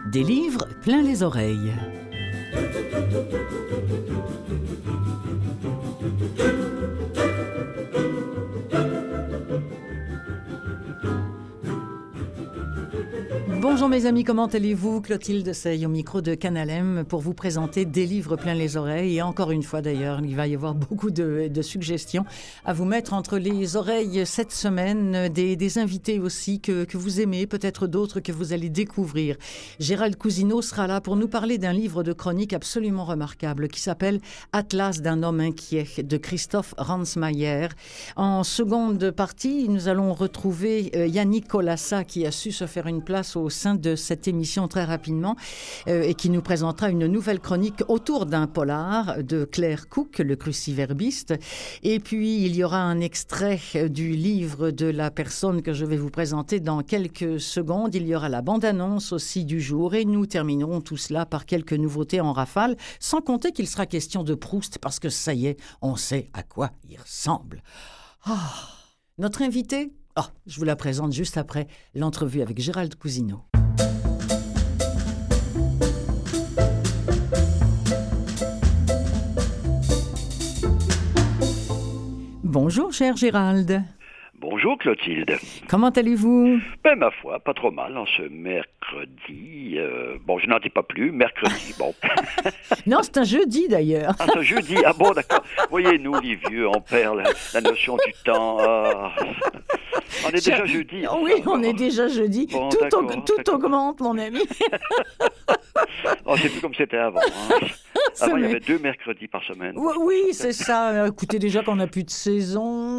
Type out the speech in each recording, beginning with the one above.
Des livres plein les oreilles. Bonjour mes amis, comment allez-vous? Clotilde Sey au micro de Canal M pour vous présenter des livres plein les oreilles. Et encore une fois d'ailleurs, il va y avoir beaucoup de suggestions à vous mettre entre les oreilles cette semaine. Des invités aussi que vous aimez, peut-être d'autres que vous allez découvrir. Gérald Cousineau sera là pour nous parler d'un livre de chronique absolument remarquable qui s'appelle « Atlas d'un homme inquiet » de Christophe Ransmayr. En seconde partie, nous allons retrouver Yannick Colassa qui a su se faire une place au sein de cette émission très rapidement et qui nous présentera une nouvelle chronique autour d'un polar de Claire Cook, le cruciverbiste. Et puis, il y aura un extrait du livre de la personne que je vais vous présenter dans quelques secondes. Il y aura la bande-annonce aussi du jour et nous terminerons tout cela par quelques nouveautés en rafale, sans compter qu'il sera question de Proust parce que ça y est, on sait à quoi il ressemble. Notre invité, je vous la présente juste après l'entrevue avec Gérald Cousineau. Bonjour, cher Gérald. Bonjour Clotilde. Comment allez-vous? Ma foi, pas trop mal en ce mercredi. Je n'en dis pas plus. Mercredi, bon. Non, c'est un jeudi d'ailleurs. Ah, c'est un jeudi. Ah bon, d'accord. Voyez-nous, les vieux, on perd la notion du temps. On est déjà jeudi. Oui, on est déjà jeudi. Bon, tout augmente, mon ami. C'est plus comme c'était avant. Avant, il y avait 2 mercredis par semaine. Oui, c'est ça. Écoutez, déjà qu'on n'a plus de saison.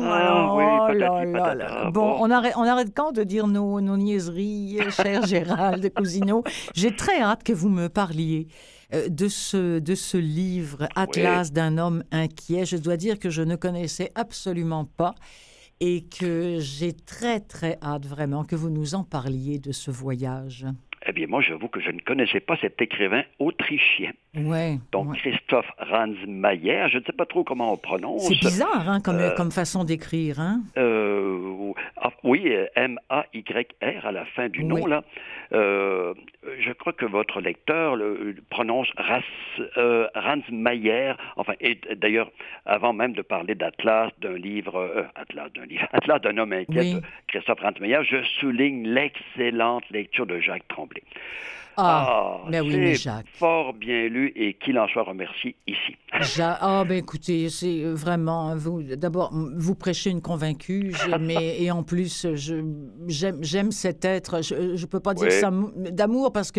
Patata. Bon, on arrête quand de dire nos niaiseries, cher Gérald Cousineau. J'ai très hâte que vous me parliez de ce livre, Atlas d'un homme inquiet. Je dois dire que je ne connaissais absolument pas et que j'ai très, très hâte vraiment que vous nous en parliez de ce voyage. Eh bien, moi, j'avoue que je ne connaissais pas cet écrivain autrichien. Ouais. Christophe Ransmayr, je ne sais pas trop comment on prononce. C'est bizarre, comme façon d'écrire, hein? Oui, M-A-Y-R à la fin du nom, là. Je crois que votre lecteur le prononce Ransmayr. Enfin, et d'ailleurs, avant même de parler d'Atlas, Atlas d'un homme inquiet de Christophe Ransmayr, je souligne l'excellente lecture de Jacques Tremblay. Mais Jacques. Fort bien lu et qu'il en soit remercié ici. Écoutez, c'est vraiment d'abord vous prêchez une convaincue, et en plus j'aime cet être. Je peux pas dire ça d'amour parce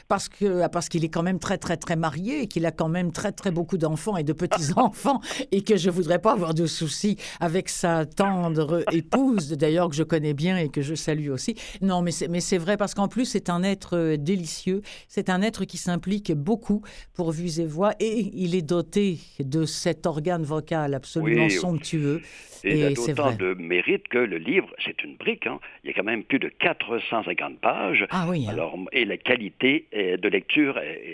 qu'il est quand même très très très marié et qu'il a quand même très très beaucoup d'enfants et de petits enfants et que je voudrais pas avoir de soucis avec sa tendre épouse d'ailleurs que je connais bien et que je salue aussi. Non, mais c'est vrai parce qu'en plus c'est un être délicieux. C'est un être qui s'implique beaucoup pour vues et voix et il est doté de cet organe vocal absolument somptueux. Et il a d'autant de mérite que le livre, c'est une brique. Il y a quand même plus de 450 pages. Alors, et la qualité de lecture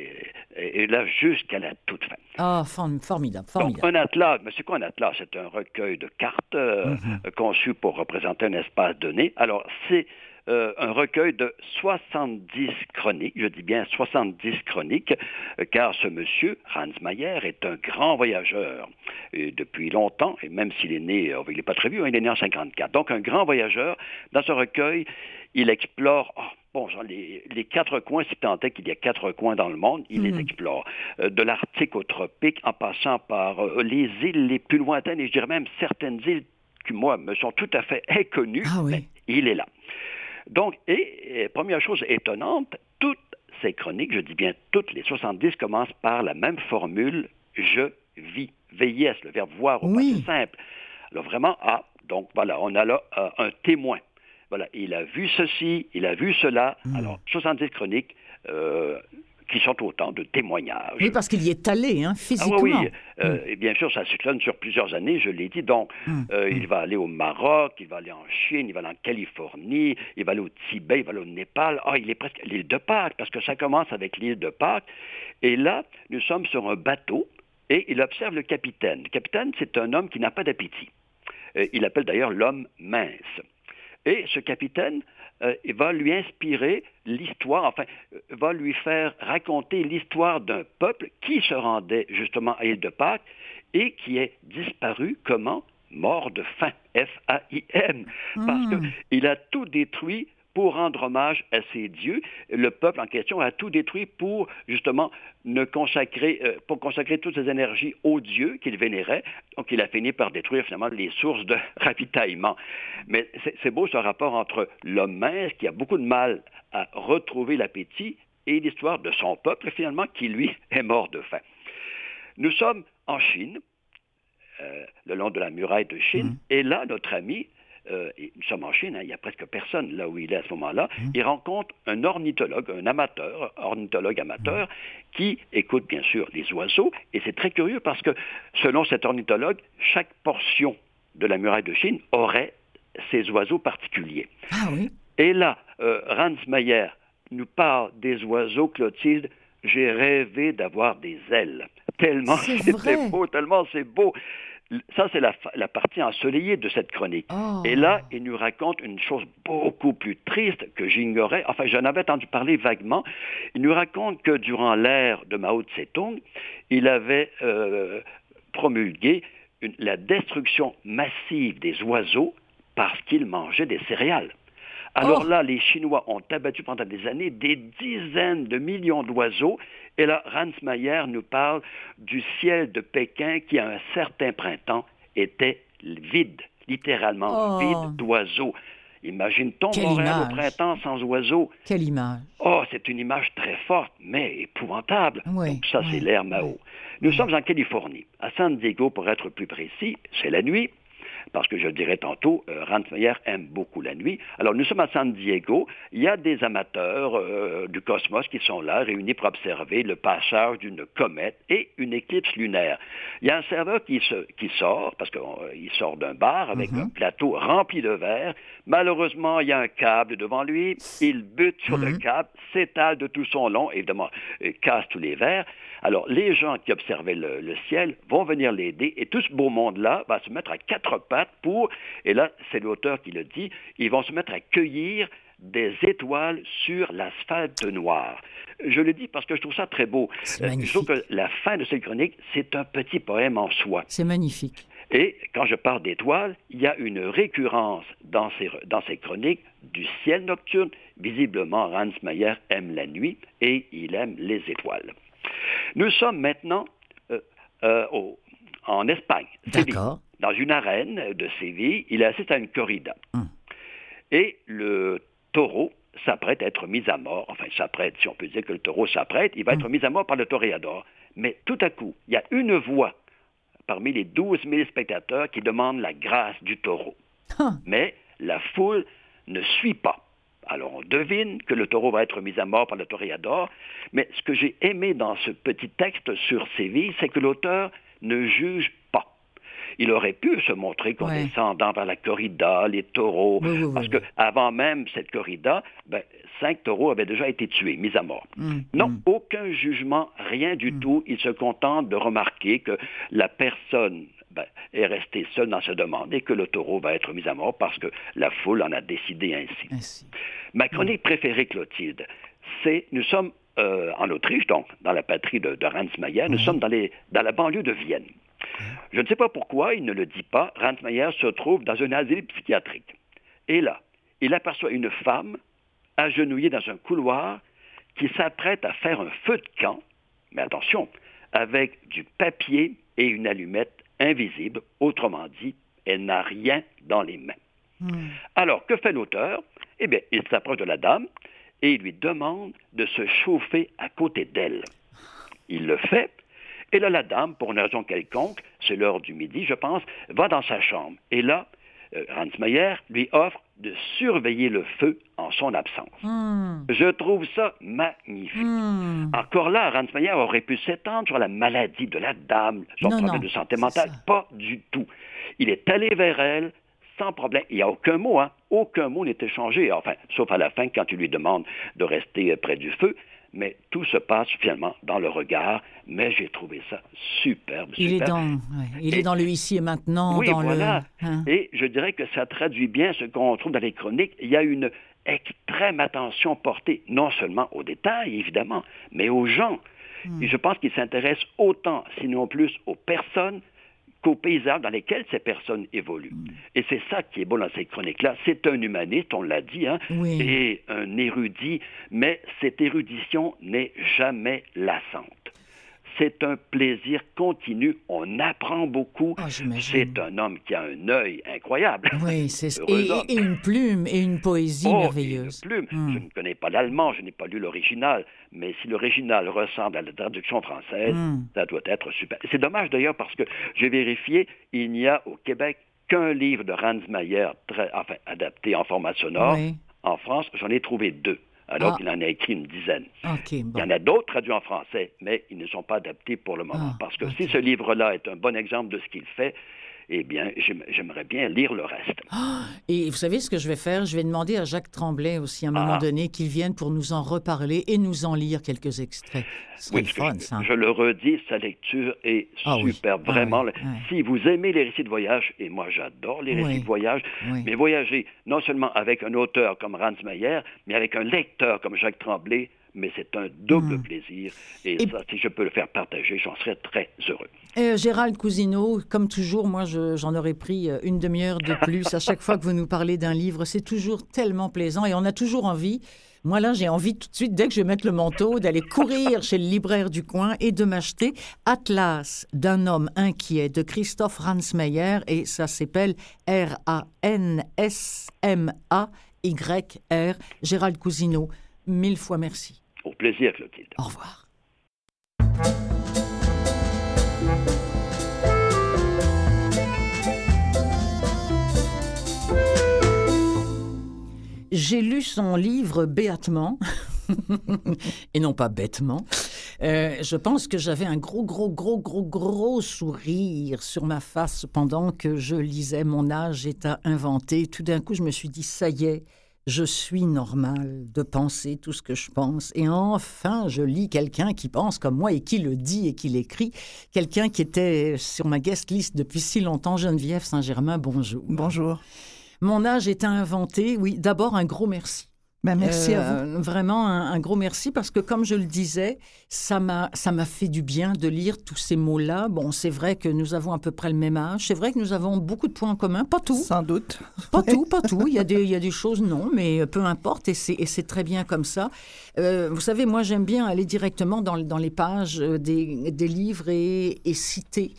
est là jusqu'à la toute fin. Formidable. Donc, un atlas, mais c'est quoi un atlas? C'est un recueil de cartes conçu pour représenter un espace donné. Alors, c'est un recueil de 70 chroniques, je dis bien 70 chroniques, car ce monsieur, Ransmayr, est un grand voyageur. Et depuis longtemps, et même s'il est né, il n'est pas très vieux, il est né en 54. Donc un grand voyageur. Dans ce recueil, il explore les 4 coins, si tant est qu'il y a 4 coins dans le monde, il les explore. De l'Arctique au tropique, en passant par les îles les plus lointaines, et je dirais même certaines îles qui, moi, me sont tout à fait inconnues, mais il est là. Donc, première chose étonnante, toutes ces chroniques, je dis bien toutes, les 70 commencent par la même formule, je vis, VIS, le verbe voir au passé simple. Alors vraiment, on a là un témoin. Voilà, il a vu ceci, il a vu cela. Alors, 70 chroniques qui sont autant de témoignages. Oui, parce qu'il y est allé, physiquement. Et bien sûr, ça s'échelonne sur plusieurs années, je l'ai dit. Donc, il va aller au Maroc, il va aller en Chine, il va aller en Californie, il va aller au Tibet, il va aller au Népal. Il est presque à l'île de Pâques, parce que ça commence avec l'île de Pâques. Et là, nous sommes sur un bateau et il observe le capitaine. Le capitaine, c'est un homme qui n'a pas d'appétit. Il appelle d'ailleurs l'homme mince. Et ce capitaine il va lui inspirer l'histoire, va lui faire raconter l'histoire d'un peuple qui se rendait justement à l'île de Pâques et qui est disparu, comment? Mort de faim, F-A-I-M, parce qu'il a tout détruit pour rendre hommage à ses dieux. Le peuple en question a tout détruit pour, justement, pour consacrer toutes ses énergies aux dieux qu'il vénérait. Donc, il a fini par détruire, finalement, les sources de ravitaillement. Mais c'est beau, ce rapport entre l'homme mince, qui a beaucoup de mal à retrouver l'appétit, et l'histoire de son peuple, finalement, qui, lui, est mort de faim. Nous sommes en Chine, le long de la muraille de Chine, et là, notre ami... nous sommes en Chine, il n'y a presque personne là où il est à ce moment-là. Il rencontre un ornithologue, ornithologue amateur, qui écoute bien sûr les oiseaux. Et c'est très curieux parce que, selon cet ornithologue, chaque portion de la muraille de Chine aurait ses oiseaux particuliers. Ah oui. Et là, Ransmayer nous parle des oiseaux, Clotilde. J'ai rêvé d'avoir des ailes. Tellement c'était beau, tellement c'est beau. Ça, c'est la partie ensoleillée de cette chronique. Oh. Et là, il nous raconte une chose beaucoup plus triste que j'ignorais. Enfin, j'en avais entendu parler vaguement. Il nous raconte que durant l'ère de Mao Tse-tung, il avait promulgué la destruction massive des oiseaux parce qu'ils mangeaient des céréales. Alors là, les Chinois ont abattu pendant des années des dizaines de millions d'oiseaux. Et là, Ransmayer nous parle du ciel de Pékin qui, à un certain printemps, était vide, littéralement vide d'oiseaux. Imagine-t-on Montréal au printemps sans oiseaux? Quelle image! Oh, c'est une image très forte, mais épouvantable. Oui, donc ça, c'est l'ère Mao. Nous sommes en Californie, à San Diego pour être plus précis. C'est la nuit. Parce que je le dirai tantôt, Ransmayer aime beaucoup la nuit. Alors, nous sommes à San Diego. Il y a des amateurs du cosmos qui sont là, réunis pour observer le passage d'une comète et une éclipse lunaire. Il y a un serveur qui sort, parce qu'il sort d'un bar avec un plateau rempli de verre. Malheureusement, il y a un câble devant lui. Il bute sur le câble, s'étale de tout son long, évidemment, casse tous les verres. Alors, les gens qui observaient le ciel vont venir l'aider et tout ce beau monde-là va se mettre à quatre pattes et là, c'est l'auteur qui le dit, ils vont se mettre à cueillir des étoiles sur l'asphalte noir. Je le dis parce que je trouve ça très beau. Je trouve que la fin de cette chronique, c'est un petit poème en soi. C'est magnifique. Et quand je parle d'étoiles, il y a une récurrence dans ces chroniques du ciel nocturne. Visiblement, Ransmayer aime la nuit et il aime les étoiles. Nous sommes maintenant en Espagne. D'accord. Dans une arène de Séville, il assiste à une corrida. Et le taureau s'apprête à être mis à mort. Enfin, s'apprête, si on peut dire que le taureau s'apprête, il va être mis à mort par le toréador. Mais tout à coup, il y a une voix parmi les 12 000 spectateurs qui demande la grâce du taureau. Mais la foule ne suit pas. Alors, on devine que le taureau va être mis à mort par le toréador. Mais ce que j'ai aimé dans ce petit texte sur Séville, c'est que l'auteur ne juge pas. Il aurait pu se montrer condescendant vers la corrida, les taureaux, parce qu'avant même cette corrida, 5 taureaux avaient déjà été tués, mis à mort. Non, aucun jugement, rien du tout. Il se contente de remarquer que la personne est restée seule dans sa demande et que le taureau va être mis à mort parce que la foule en a décidé ainsi. Ma chronique préférée, Clotilde, nous sommes en Autriche, donc dans la patrie de Ransmayer, nous sommes dans la banlieue de Vienne. Je ne sais pas pourquoi, il ne le dit pas, Ransmayer se trouve dans un asile psychiatrique. Et là, il aperçoit une femme agenouillée dans un couloir qui s'apprête à faire un feu de camp, mais attention, avec du papier et une allumette invisible, autrement dit, elle n'a rien dans les mains. Alors, que fait l'auteur? Eh bien, il s'approche de la dame et il lui demande de se chauffer à côté d'elle. Il le fait. Et là, la dame, pour une raison quelconque, c'est l'heure du midi, je pense, va dans sa chambre. Et là, Ransmayer lui offre de surveiller le feu en son absence. Je trouve ça magnifique. Encore là, Ransmayer aurait pu s'étendre sur la maladie de la dame, son problème de santé mentale. Pas du tout. Il est allé vers elle sans problème. Il n'y a aucun mot, aucun mot n'est échangé, enfin, sauf à la fin quand il lui demande de rester près du feu. Mais tout se passe finalement dans le regard. Mais j'ai trouvé ça superbe. Il est dans le ici et maintenant. Oui, voilà. Et je dirais que ça traduit bien ce qu'on trouve dans les chroniques. Il y a une extrême attention portée non seulement aux détails, évidemment, mais aux gens. Et je pense qu'il s'intéresse autant, sinon plus, aux personnes qu'aux paysages dans lesquels ces personnes évoluent. Et c'est ça qui est beau dans ces chroniques-là. C'est un humaniste, on l'a dit, et un érudit, mais cette érudition n'est jamais lassante. C'est un plaisir continu. On apprend beaucoup. C'est un homme qui a un œil incroyable. Oui, c'est ça. Et une plume et une poésie merveilleuse. Une plume. Je ne connais pas l'allemand, je n'ai pas lu l'original, mais si l'original ressemble à la traduction française, ça doit être super. C'est dommage d'ailleurs parce que j'ai vérifié, il n'y a au Québec qu'un livre de Ransmayr adapté en format sonore. Oui. En France, j'en ai trouvé 2. Alors qu'il en a écrit une dizaine. Il y en a d'autres traduits en français, mais ils ne sont pas adaptés pour le moment. Parce que si ce livre-là est un bon exemple de ce qu'il fait, eh bien, j'aimerais bien lire le reste. Et vous savez ce que je vais faire? Je vais demander à Jacques Tremblay aussi, à un moment donné, qu'il vienne pour nous en reparler et nous en lire quelques extraits. Ce serait fun, ça. Je le redis, sa lecture est super. Vraiment, si vous aimez les récits de voyage, et moi j'adore les récits de voyage, mais voyager non seulement avec un auteur comme Ransmayr, mais avec un lecteur comme Jacques Tremblay, mais c'est un double plaisir. Et ça, si je peux le faire partager, j'en serais très heureux. Gérald Cousineau, comme toujours, moi, j'en aurais pris une demi-heure de plus à chaque fois que vous nous parlez d'un livre. C'est toujours tellement plaisant et on a toujours envie. Moi, là, j'ai envie tout de suite, dès que je vais mettre le manteau, d'aller courir chez le libraire du coin et de m'acheter Atlas d'un homme inquiet de Christophe Ransmayr et ça s'appelle R-A-N-S-M-A-Y-R. Gérald Cousineau, 1000 fois merci. Au plaisir, Clotilde. Au revoir. J'ai lu son livre béatement, et non pas bêtement. Je pense que j'avais un gros sourire sur ma face pendant que je lisais Mon âge est à inventer. Tout d'un coup, je me suis dit, ça y est, je suis normal de penser tout ce que je pense. Et enfin, je lis quelqu'un qui pense comme moi et qui le dit et qui l'écrit. Quelqu'un qui était sur ma guest list depuis si longtemps, Geneviève Saint-Germain, bonjour. Bonjour. Mon âge est à inventer. Oui, d'abord, un gros merci. Merci à vous. Vraiment un gros merci parce que, comme je le disais, ça m'a fait du bien de lire tous ces mots-là. Bon, c'est vrai que nous avons à peu près le même âge. C'est vrai que nous avons beaucoup de points en commun. Pas tout. Sans doute. Pas tout. Il y a des choses, non, mais peu importe. Et c'est très bien comme ça. Vous savez, moi, j'aime bien aller directement dans les pages des livres et citer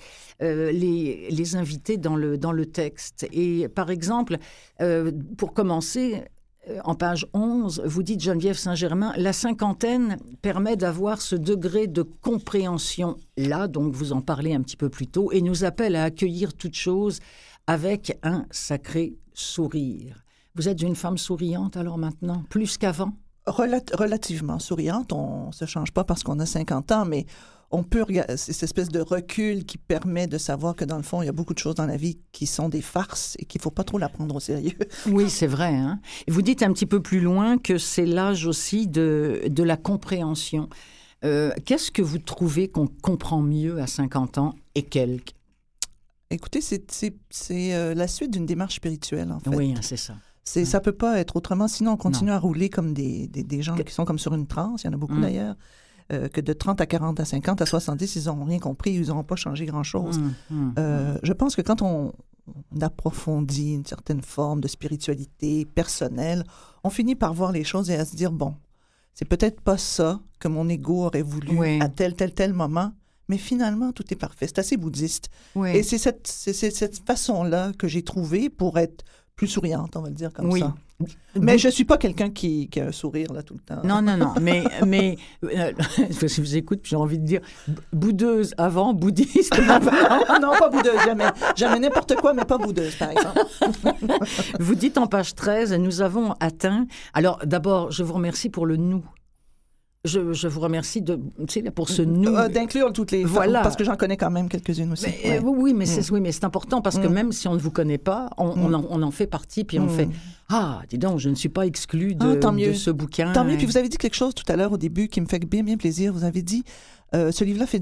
les invités dans le texte. Et par exemple, pour commencer... En page 11, vous dites, Geneviève Saint-Germain, la cinquantaine permet d'avoir ce degré de compréhension-là, donc vous en parlez un petit peu plus tôt, et nous appelle à accueillir toute chose avec un sacré sourire. Vous êtes une femme souriante alors maintenant, plus qu'avant? Relativement souriante. On ne se change pas parce qu'on a 50 ans, mais on peut regarder cette espèce de recul qui permet de savoir que, dans le fond, il y a beaucoup de choses dans la vie qui sont des farces et qu'il ne faut pas trop la prendre au sérieux. Oui, c'est vrai. Hein? Et vous dites un petit peu plus loin que c'est l'âge aussi de la compréhension. Qu'est-ce que vous trouvez qu'on comprend mieux à 50 ans et quelques? Écoutez, c'est la suite d'une démarche spirituelle, en fait. Oui, hein, c'est ça. Ça ne peut pas être autrement. Sinon, on continue à rouler comme des gens qui sont comme sur une transe. Il y en a beaucoup d'ailleurs. Que de 30 à 40 à 50 à 70, ils n'auront rien compris, ils n'auront pas changé grand-chose. Je pense que quand on approfondit une certaine forme de spiritualité personnelle, on finit par voir les choses et à se dire, bon, c'est peut-être pas ça que mon ego aurait voulu à tel moment, mais finalement, tout est parfait. C'est assez bouddhiste. Oui. Et c'est cette façon-là que j'ai trouvée pour être plus souriante, on va le dire comme ça. Mais je ne suis pas quelqu'un qui a un sourire là tout le temps. Non. Mais si je vous écoute, j'ai envie de dire boudeuse avant, bouddhiste. Non, pas boudeuse, jamais. Jamais n'importe quoi, mais pas boudeuse, par exemple. Vous dites en page 13, nous avons atteint... Alors, d'abord, je vous remercie pour le « nous ». Je vous remercie pour ce nous. D'inclure toutes les femmes, parce que j'en connais quand même quelques-unes aussi. Oui, mais c'est important parce que même si on ne vous connaît pas, on en fait partie, puis on fait « Ah, dis donc, je ne suis pas exclue de ce bouquin. » Tant mieux. Puis vous avez dit quelque chose tout à l'heure au début qui me fait bien plaisir. Vous avez dit « Ce livre-là fait du bien. »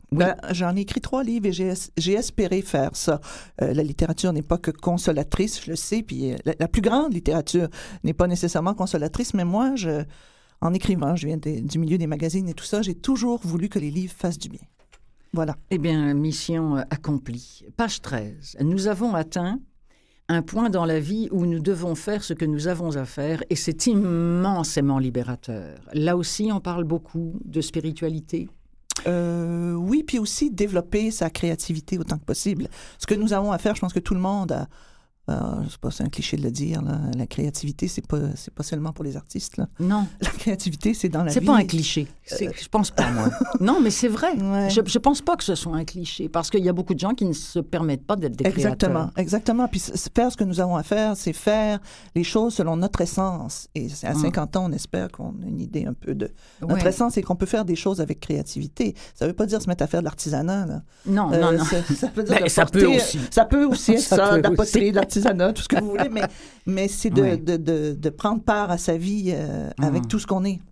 Oui. Ben, j'en ai écrit 3 livres et j'ai espéré faire ça. La littérature n'est pas que consolatrice, je le sais, puis la plus grande littérature n'est pas nécessairement consolatrice, mais moi, en écrivant, je viens du milieu des magazines et tout ça, j'ai toujours voulu que les livres fassent du bien. Voilà. Eh bien, mission accomplie. Page 13. Nous avons atteint un point dans la vie où nous devons faire ce que nous avons à faire et c'est immensément libérateur. Là aussi, on parle beaucoup de spiritualité. Oui, puis aussi développer sa créativité autant que possible. Ce que nous avons à faire, je pense que tout le monde a... c'est un cliché de le dire, là. La créativité, c'est pas seulement pour les artistes. Là. Non. La créativité, c'est dans la vie. C'est pas un cliché. Je pense pas, moi. Non, mais c'est vrai. Ouais. Je pense pas que ce soit un cliché, parce qu'il y a beaucoup de gens qui ne se permettent pas d'être des créateurs. Exactement. Puis faire ce que nous avons à faire, c'est faire les choses selon notre essence. Et à 50 ans, on espère qu'on a une idée un peu de... Notre essence, c'est qu'on peut faire des choses avec créativité. Ça veut pas dire se mettre à faire de l'artisanat, là. Non. Ça veut dire ça peut aussi. Ça peut aussi être ça, de la poterie, aussi. de l'artisanat, tout ce que vous voulez, mais c'est de prendre part à sa vie avec tout ce qu'on est.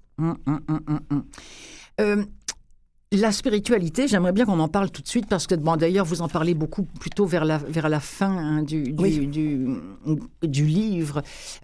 La spiritualité, j'aimerais bien qu'on en parle tout de suite parce que, d'ailleurs, vous en parlez beaucoup plutôt vers la fin du livre.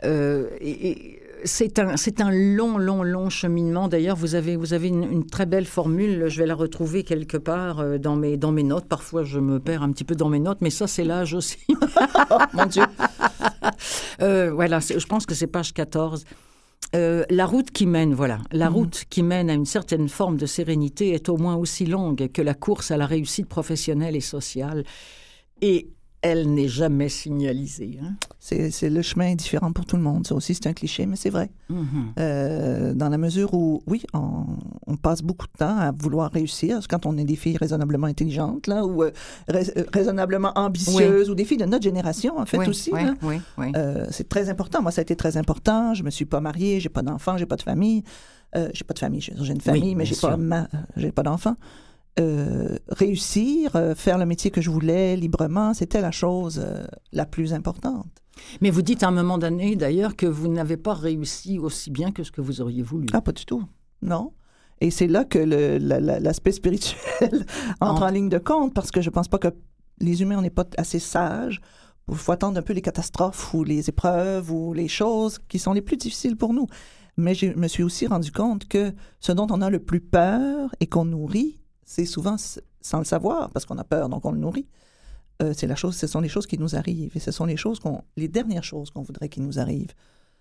C'est un long cheminement. D'ailleurs, vous avez une très belle formule. Je vais la retrouver quelque part dans mes notes. Parfois, je me perds un petit peu dans mes notes, mais ça, c'est l'âge aussi. Oh, mon Dieu! Voilà, je pense que c'est page 14. La route qui mène à une certaine forme de sérénité est au moins aussi longue que la course à la réussite professionnelle et sociale. Et elle n'est jamais signalisée. Hein? C'est le chemin différent pour tout le monde. Ça aussi, c'est un cliché, mais c'est vrai. Dans la mesure où, oui, on passe beaucoup de temps à vouloir réussir. Quand on est des filles raisonnablement intelligentes, là, ou raisonnablement ambitieuses, ou des filles de notre génération, en fait, aussi. Là. C'est très important. Moi, ça a été très important. Je me suis pas mariée, j'ai pas d'enfants, j'ai pas de famille. J'ai pas de famille, j'ai une famille, mais j'ai pas d'enfants. Réussir, faire le métier que je voulais librement, c'était la chose la plus importante. Mais vous dites à un moment donné, d'ailleurs, que vous n'avez pas réussi aussi bien que ce que vous auriez voulu. Ah, pas du tout. Non. Et c'est là que l'aspect spirituel entre en ligne de compte, parce que je pense pas que les humains, on n'est pas assez sages. Il faut attendre un peu les catastrophes ou les épreuves ou les choses qui sont les plus difficiles pour nous. Mais je me suis aussi rendu compte que ce dont on a le plus peur et qu'on nourrit, c'est souvent sans le savoir, parce qu'on a peur, donc on le nourrit. Ce sont les choses qui nous arrivent, et ce sont les dernières choses qu'on voudrait qu'ils nous arrivent.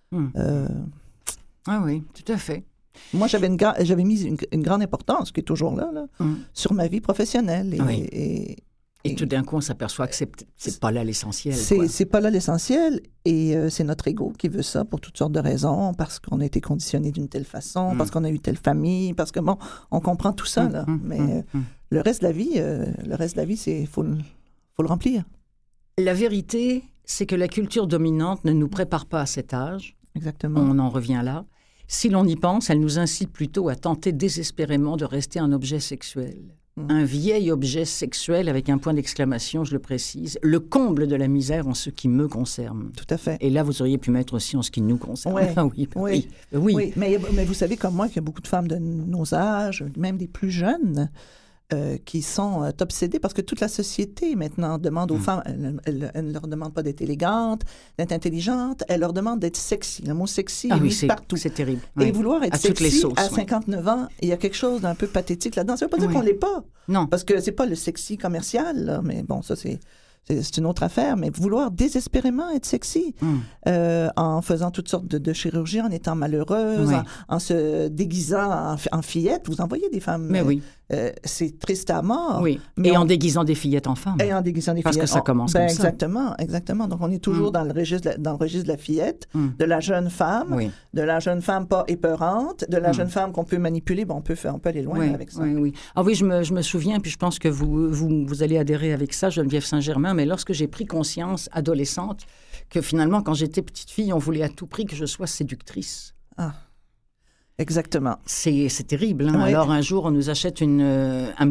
Ah oui, tout à fait. Moi, j'avais mis une grande importance, qui est toujours là, sur ma vie professionnelle. Et tout d'un coup, on s'aperçoit que c'est pas là l'essentiel. C'est pas là l'essentiel, et c'est notre ego qui veut ça pour toutes sortes de raisons, parce qu'on a été conditionné d'une telle façon, parce qu'on a eu telle famille, parce que, bon, on comprend tout ça, là. Mais le reste de la vie, c'est faut le remplir. La vérité, c'est que la culture dominante ne nous prépare pas à cet âge. Exactement. On en revient là. Si l'on y pense, elle nous incite plutôt à tenter désespérément de rester un objet sexuel. Un vieil objet sexuel avec un point d'exclamation, je le précise, le comble de la misère en ce qui me concerne. Tout à fait. Et là, vous auriez pu mettre aussi en ce qui nous concerne. Oui. Mais vous savez comme moi qu'il y a beaucoup de femmes de nos âges, même des plus jeunes, qui sont obsédées parce que toute la société maintenant demande aux femmes, elle ne leur demande pas d'être élégantes, d'être intelligentes, elle leur demande d'être sexy. Le mot sexy est mis partout. C'est terrible. Et vouloir être sexy à 59 ans, il y a quelque chose d'un peu pathétique là-dedans. Ça ne veut pas dire qu'on ne l'est pas. Non. Parce que c'est pas le sexy commercial, là, mais bon, ça c'est une autre affaire, mais vouloir désespérément être sexy en faisant toutes sortes de chirurgies, en étant malheureuse, en se déguisant en fillette. Vous en voyez des femmes... Mais oui. C'est triste à mort. Oui, mais en déguisant des fillettes en femmes. Et en déguisant des fillettes. Parce que ça commence comme ça. Exactement. Donc, on est toujours dans le registre de la fillette, de la jeune femme, de la jeune femme pas épeurante, de la jeune femme qu'on peut manipuler. Bon, on peut aller loin avec ça. Oui. Ah oui, je me souviens, puis je pense que vous allez adhérer avec ça, Geneviève Saint-Germain, mais lorsque j'ai pris conscience, adolescente, que finalement, quand j'étais petite fille, on voulait à tout prix que je sois séductrice. Ah. Exactement. C'est terrible. Hein? Ouais. Alors, un jour, on nous achète un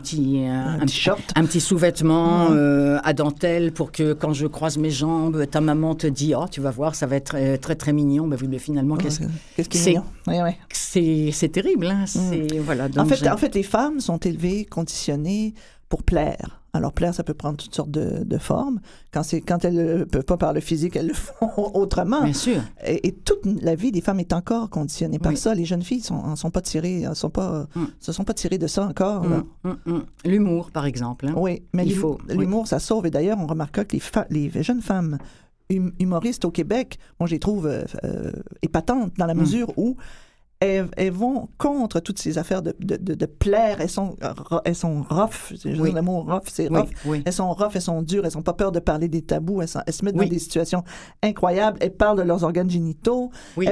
petit sous-vêtement à dentelle pour que quand je croise mes jambes, ta maman te dit « Oh, tu vas voir, ça va être très, très, très mignon. » Ben oui, mais finalement, qu'est-ce qui est mignon? Ouais. C'est terrible. Hein? Voilà, donc en fait, les femmes sont élevées, conditionnées pour plaire. Alors, plaire, ça peut prendre toutes sortes de formes. Quand elles ne peuvent pas par le physique, elles le font autrement. Bien sûr. Et toute la vie des femmes est encore conditionnée par ça. Les jeunes filles ne sont pas tirées, se sont pas tirées de ça encore. L'humour, par exemple. Hein? Oui, mais l'humour, ça sauve. Et d'ailleurs, on remarquera que les jeunes femmes humoristes au Québec, moi, je les trouve épatantes dans la mesure où elles vont contre toutes ces affaires de plaire. Elles sont rough. Le mot rough, c'est rough. Oui. Elles sont rough, elles sont dures, elles n'ont pas peur de parler des tabous. Elles se mettent dans des situations incroyables. Elles parlent de leurs organes génitaux. Oui.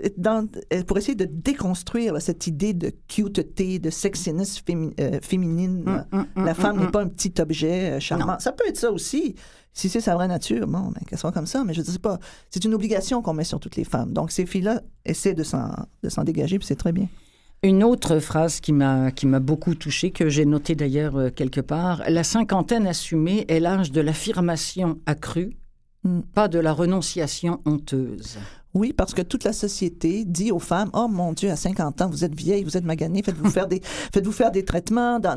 Pour essayer de déconstruire cette idée de cuteté, de sexiness féminine. La femme n'est pas un petit objet charmant. Ça peut être ça aussi. Si c'est sa vraie nature, bon, ben, qu'elle soit comme ça, mais je ne sais pas. C'est une obligation qu'on met sur toutes les femmes. Donc, ces filles-là essaient de s'en dégager, puis c'est très bien. Une autre phrase qui m'a beaucoup touchée, que j'ai notée d'ailleurs quelque part, « La cinquantaine assumée est l'âge de l'affirmation accrue, pas de la renonciation honteuse. » Oui, parce que toute la société dit aux femmes, « Oh mon Dieu, à 50 ans, vous êtes vieille, vous êtes maganée, faites-vous faire des traitements dans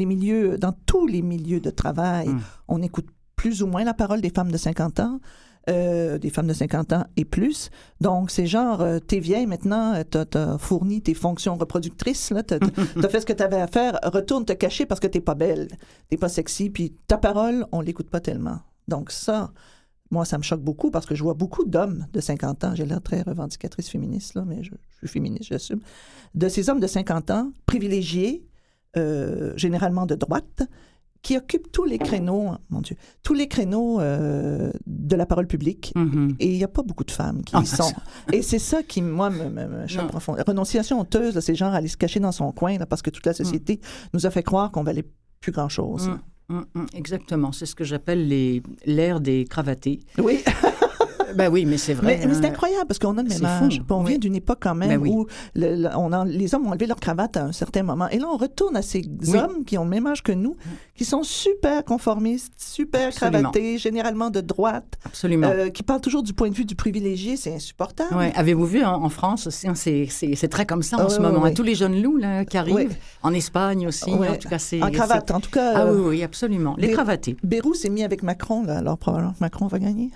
tous les milieux de travail. On écoute plus ou moins la parole des femmes de 50 ans, des femmes de 50 ans et plus. Donc, c'est genre, t'es vieille maintenant, t'as fourni tes fonctions reproductrices, là, t'as fait ce que t'avais à faire, retourne te cacher parce que t'es pas belle, t'es pas sexy, puis ta parole, on l'écoute pas tellement. Donc ça, moi, ça me choque beaucoup parce que je vois beaucoup d'hommes de 50 ans, j'ai l'air très revendicatrice féministe, là, mais je suis féministe, j'assume, de ces hommes de 50 ans, privilégiés, généralement de droite, qui occupe tous les créneaux, tous les créneaux de la parole publique. Et il n'y a pas beaucoup de femmes qui y sont. Et c'est ça qui, moi, me choque profondément. Renonciation honteuse, c'est genre aller se cacher dans son coin, là, parce que toute la société nous a fait croire qu'on valait plus grand-chose. Exactement. C'est ce que j'appelle l'ère des cravatés. Oui. Ben oui, mais c'est vrai. Mais c'est incroyable parce qu'on a le même âge. On vient d'une époque quand même où les hommes ont enlevé leur cravate à un certain moment. Et là, on retourne à ces hommes qui ont le même âge que nous, qui sont super conformistes, super cravatés, généralement de droite. Absolument. Qui parlent toujours du point de vue du privilégié. C'est insupportable. Ouais. Avez-vous vu en France aussi, c'est très comme ça en ce moment. Tous les jeunes loups là, qui arrivent. En Espagne aussi. En tout cas, en cravate, en tout cas. Ah oui, absolument. Les cravatés. Bérou s'est mis avec Macron, là, alors probablement que Macron va gagner.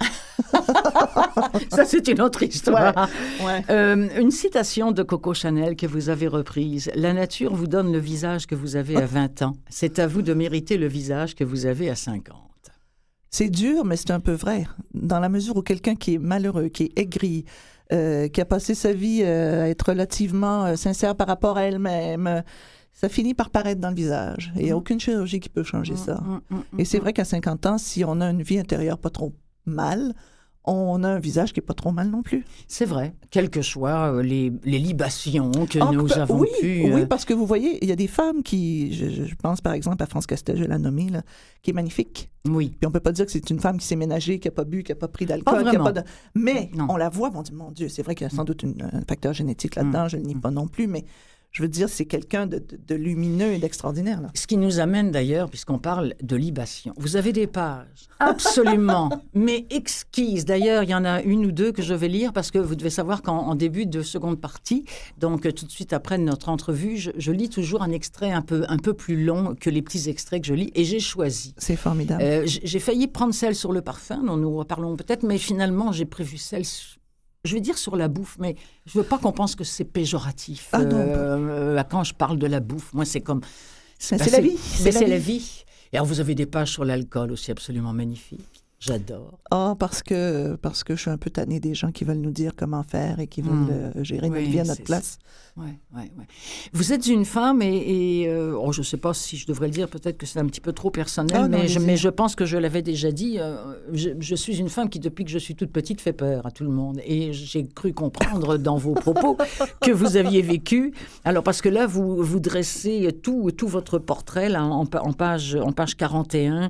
Ça, c'est une autre histoire. Ouais. Une citation de Coco Chanel que vous avez reprise. « La nature vous donne le visage que vous avez à 20 ans. C'est à vous de mériter le visage que vous avez à 50. » C'est dur, mais c'est un peu vrai. Dans la mesure où quelqu'un qui est malheureux, qui est aigri, qui a passé sa vie à être relativement sincère par rapport à elle-même, ça finit par paraître dans le visage. Et il n'y a aucune chirurgie qui peut changer ça. Et c'est vrai qu'à 50 ans, si on a une vie intérieure pas trop mal, on a un visage qui n'est pas trop mal non plus. C'est vrai. Quelles que soient les libations que nous avons pu... Oui, parce que vous voyez, il y a des femmes qui... Je pense par exemple à France Castel, je l'ai nommée, là, qui est magnifique. Oui. Puis on ne peut pas dire que c'est une femme qui s'est ménagée, qui n'a pas bu, qui n'a pas pris d'alcool. Qui a pas de... Mais on la voit, on dit, mon Dieu, c'est vrai qu'il y a sans doute un facteur génétique là-dedans, je ne le nie pas non plus, mais... Je veux dire, c'est quelqu'un de lumineux et d'extraordinaire. Là. Ce qui nous amène d'ailleurs, puisqu'on parle de libation. Vous avez des pages absolument, mais exquises. D'ailleurs, il y en a une ou deux que je vais lire parce que vous devez savoir qu'en début de seconde partie, donc tout de suite après notre entrevue, je lis toujours un extrait un peu plus long que les petits extraits que je lis et j'ai choisi. C'est formidable. J'ai failli prendre celle sur le parfum, dont nous reparlons peut-être, mais finalement, j'ai prévu celle... Je vais dire sur la bouffe, mais je veux pas qu'on pense que c'est péjoratif. Quand je parle de la bouffe, moi, c'est comme... C'est la vie. C'est la vie. Et alors, vous avez des pages sur l'alcool aussi absolument magnifiques. J'adore. Parce que je suis un peu tannée des gens qui veulent nous dire comment faire et qui veulent gérer notre vie à notre place. Oui. Vous êtes une femme et je ne sais pas si je devrais le dire, peut-être que c'est un petit peu trop personnel, mais je pense que je l'avais déjà dit. Je suis une femme qui, depuis que je suis toute petite, fait peur à tout le monde. Et j'ai cru comprendre dans vos propos que vous aviez vécu. Alors, parce que là, vous dressez tout votre portrait là, en page 41.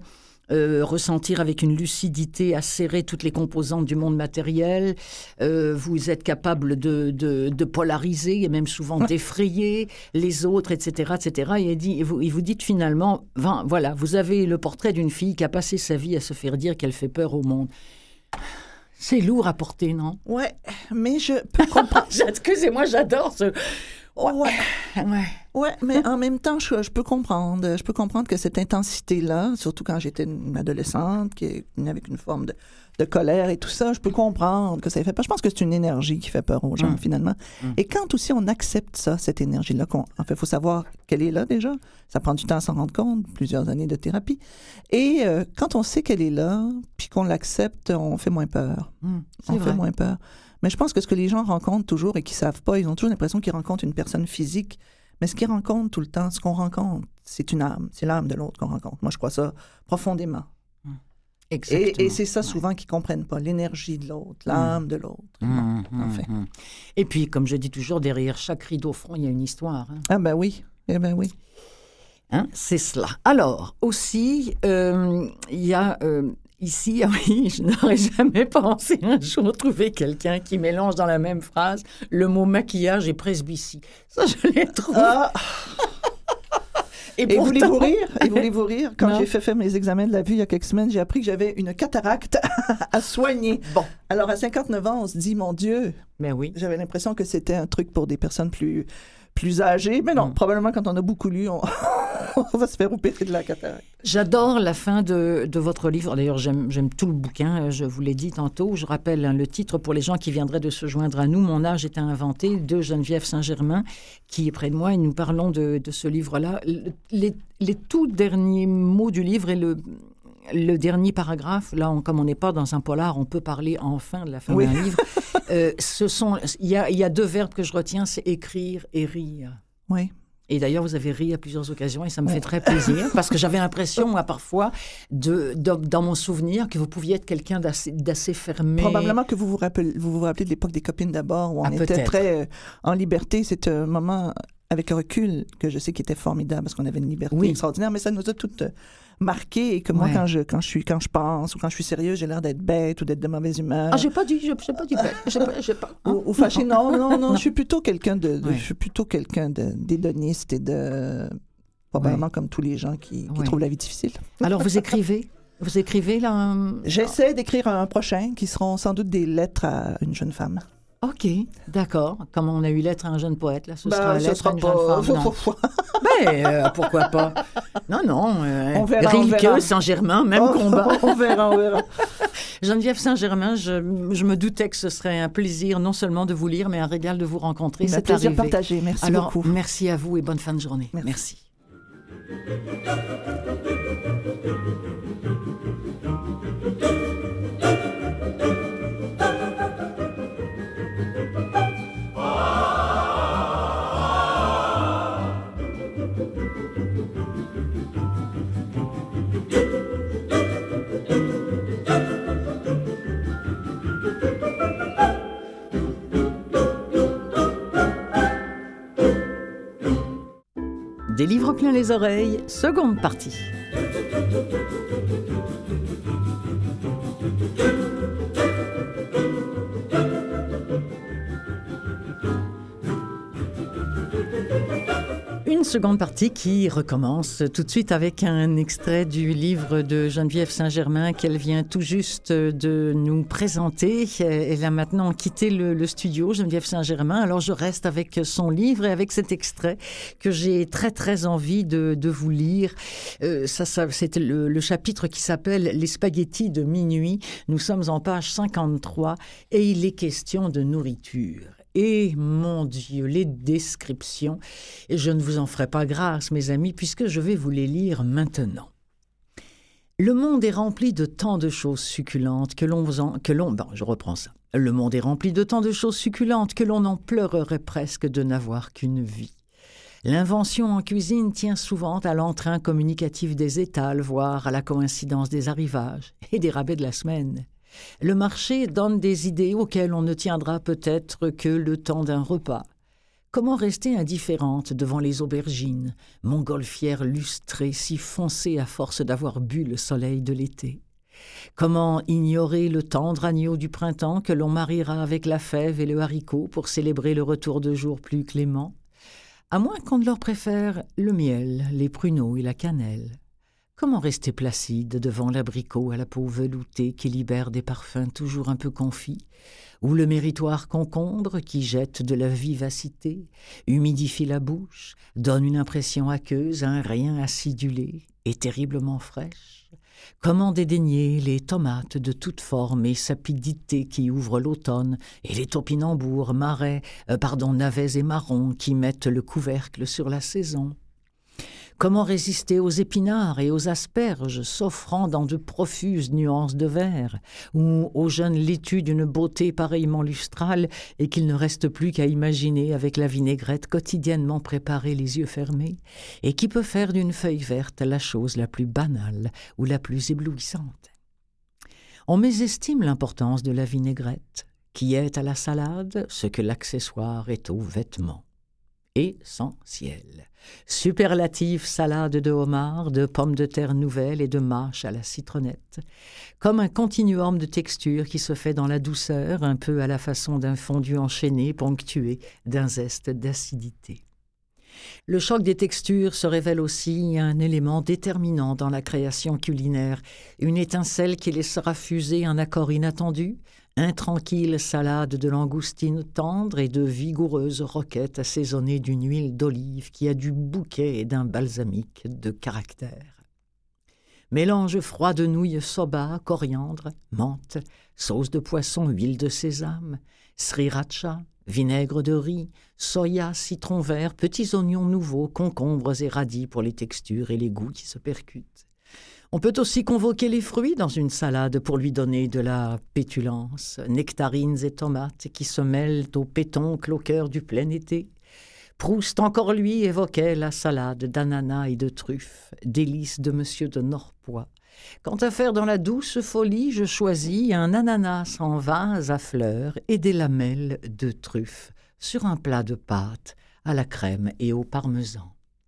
ressentir avec une lucidité acérée toutes les composantes du monde matériel. Vous êtes capable de polariser et même souvent d'effrayer les autres, etc., etc. Et il vous dit finalement, voilà, vous avez le portrait d'une fille qui a passé sa vie à se faire dire qu'elle fait peur au monde. C'est lourd à porter, non? Ouais, mais je peux comprendre. Excusez-moi, j'adore ce... Ouais, mais en même temps, je peux comprendre. Je peux comprendre que cette intensité-là, surtout quand j'étais une adolescente, qui est avec une forme de colère et tout ça, je peux comprendre que ça fait peur. Je pense que c'est une énergie qui fait peur aux gens, finalement. Et quand aussi on accepte ça, cette énergie-là, en fait, il faut savoir qu'elle est là déjà. Ça prend du temps à s'en rendre compte, plusieurs années de thérapie. Et quand on sait qu'elle est là, puis qu'on l'accepte, on fait moins peur. On fait moins peur. Mais je pense que ce que les gens rencontrent toujours et qu'ils ne savent pas, ils ont toujours l'impression qu'ils rencontrent une personne physique. Mais ce qu'ils rencontrent tout le temps, ce qu'on rencontre, c'est une âme. C'est l'âme de l'autre qu'on rencontre. Moi, je crois ça profondément. Exactement. Et c'est ça souvent qu'ils ne comprennent pas, l'énergie de l'autre, l'âme de l'autre. Et puis, comme je dis toujours, derrière chaque rideau front, il y a une histoire. Hein. Ah ben oui, oui. Hein? C'est cela. Alors, aussi, il y a... Ici, oui, je n'aurais jamais pensé un jour trouver quelqu'un qui mélange dans la même phrase le mot maquillage et presbytie. Ça, je l'ai trouvé. Ah. Et pourtant... voulez-vous rire? Quand j'ai fait mes examens de la vue il y a quelques semaines, j'ai appris que j'avais une cataracte à soigner. Bon. Alors, à 59 ans, on se dit, mon Dieu. Mais oui. J'avais l'impression que c'était un truc pour des personnes plus âgées. Mais non, probablement quand on a beaucoup lu, on va se faire opérer de la cataracte. J'adore la fin de votre livre. D'ailleurs, j'aime tout le bouquin. Je vous l'ai dit tantôt. Je rappelle le titre pour les gens qui viendraient de se joindre à nous. Mon âge est à inventer, de Geneviève Saint-Germain, qui est près de moi. Et nous parlons de ce livre-là. Les tout derniers mots du livre et le dernier paragraphe, là, comme on n'est pas dans un polar, on peut parler enfin de la fin d'un livre. Il y a deux verbes que je retiens, c'est écrire et rire. Oui. Et d'ailleurs, vous avez ri à plusieurs occasions et ça me fait très plaisir parce que j'avais l'impression, moi, parfois, dans mon souvenir, que vous pouviez être quelqu'un d'assez fermé. Probablement que vous vous rappelez de l'époque des copines d'abord où on était très en liberté. C'est un moment avec recul que je sais qui était formidable parce qu'on avait une liberté extraordinaire, mais ça nous a toutes marqué et que moi, quand je pense ou quand je suis sérieuse, j'ai l'air d'être bête ou d'être de mauvaise humeur. Ah, j'ai pas dit bête. Ou fâchée. Non, je suis plutôt quelqu'un d'hédoniste et de... probablement comme tous les gens qui trouvent la vie difficile. Alors, vous écrivez là? J'essaie d'écrire un prochain qui seront sans doute des lettres à une jeune femme. OK, d'accord. Comme on a eu lettre à un jeune poète, là, ce sera lettre à une jeune femme. Non. Pourquoi pas? Non. On verra. Rilke, Saint-Germain, même combat. On verra. Geneviève Saint-Germain, je me doutais que ce serait un plaisir non seulement de vous lire, mais un régal de vous rencontrer. C'est un plaisir partagé. Merci beaucoup. Alors, merci à vous et bonne fin de journée. Merci. Des livres plein les oreilles, seconde partie. Une seconde partie qui recommence tout de suite avec un extrait du livre de Geneviève Saint-Germain qu'elle vient tout juste de nous présenter. Elle a maintenant quitté le studio, Geneviève Saint-Germain. Alors je reste avec son livre et avec cet extrait que j'ai très très envie de vous lire. C'est le chapitre qui s'appelle « Les spaghettis de minuit ». Nous sommes en page 53 et il est question de nourriture. Et mon Dieu, les descriptions, et je ne vous en ferai pas grâce, mes amis, puisque je vais vous les lire maintenant. Le monde est rempli de tant de choses succulentes je reprends ça. Le monde est rempli de tant de choses succulentes que l'on en pleurerait presque de n'avoir qu'une vie. L'invention en cuisine tient souvent à l'entrain communicatif des étals, voire à la coïncidence des arrivages et des rabais de la semaine. Le marché donne des idées auxquelles on ne tiendra peut-être que le temps d'un repas. Comment rester indifférente devant les aubergines, montgolfières lustrées si foncées à force d'avoir bu le soleil de l'été? Comment ignorer le tendre agneau du printemps que l'on mariera avec la fève et le haricot pour célébrer le retour de jours plus cléments? À moins qu'on ne leur préfère le miel, les pruneaux et la cannelle. Comment rester placide devant l'abricot à la peau veloutée qui libère des parfums toujours un peu confits, ou le méritoire concombre qui jette de la vivacité, humidifie la bouche, donne une impression aqueuse à un rien acidulé et terriblement fraîche? Comment dédaigner les tomates de toute forme et sapidité qui ouvrent l'automne, et les topinambours, navets et marrons qui mettent le couvercle sur la saison? Comment résister aux épinards et aux asperges s'offrant dans de profuses nuances de vert, ou aux jeunes laitues d'une beauté pareillement lustrale et qu'il ne reste plus qu'à imaginer avec la vinaigrette quotidiennement préparée les yeux fermés, et qui peut faire d'une feuille verte la chose la plus banale ou la plus éblouissante? On mésestime l'importance de la vinaigrette, qui est à la salade ce que l'accessoire est aux vêtements. Essentiel. Superlative salade de homard, de pommes de terre nouvelles et de mâche à la citronnette. Comme un continuum de textures qui se fait dans la douceur, un peu à la façon d'un fondu enchaîné ponctué d'un zeste d'acidité. Le choc des textures se révèle aussi un élément déterminant dans la création culinaire, une étincelle qui laissera fuser un accord inattendu, intranquille salade de langoustine tendre et de vigoureuses roquettes assaisonnées d'une huile d'olive qui a du bouquet et d'un balsamique de caractère. Mélange froid de nouilles soba, coriandre, menthe, sauce de poisson, huile de sésame, sriracha, vinaigre de riz, soya, citron vert, petits oignons nouveaux, concombres et radis pour les textures et les goûts qui se percutent. On peut aussi convoquer les fruits dans une salade pour lui donner de la pétulance, nectarines et tomates qui se mêlent au pétoncle au cœur du plein été. Proust, encore lui, évoquait la salade d'ananas et de truffes, délice de Monsieur de Norpois. Quant à faire dans la douce folie, je choisis un ananas en vase à fleurs et des lamelles de truffes sur un plat de pâte à la crème et au parmesan.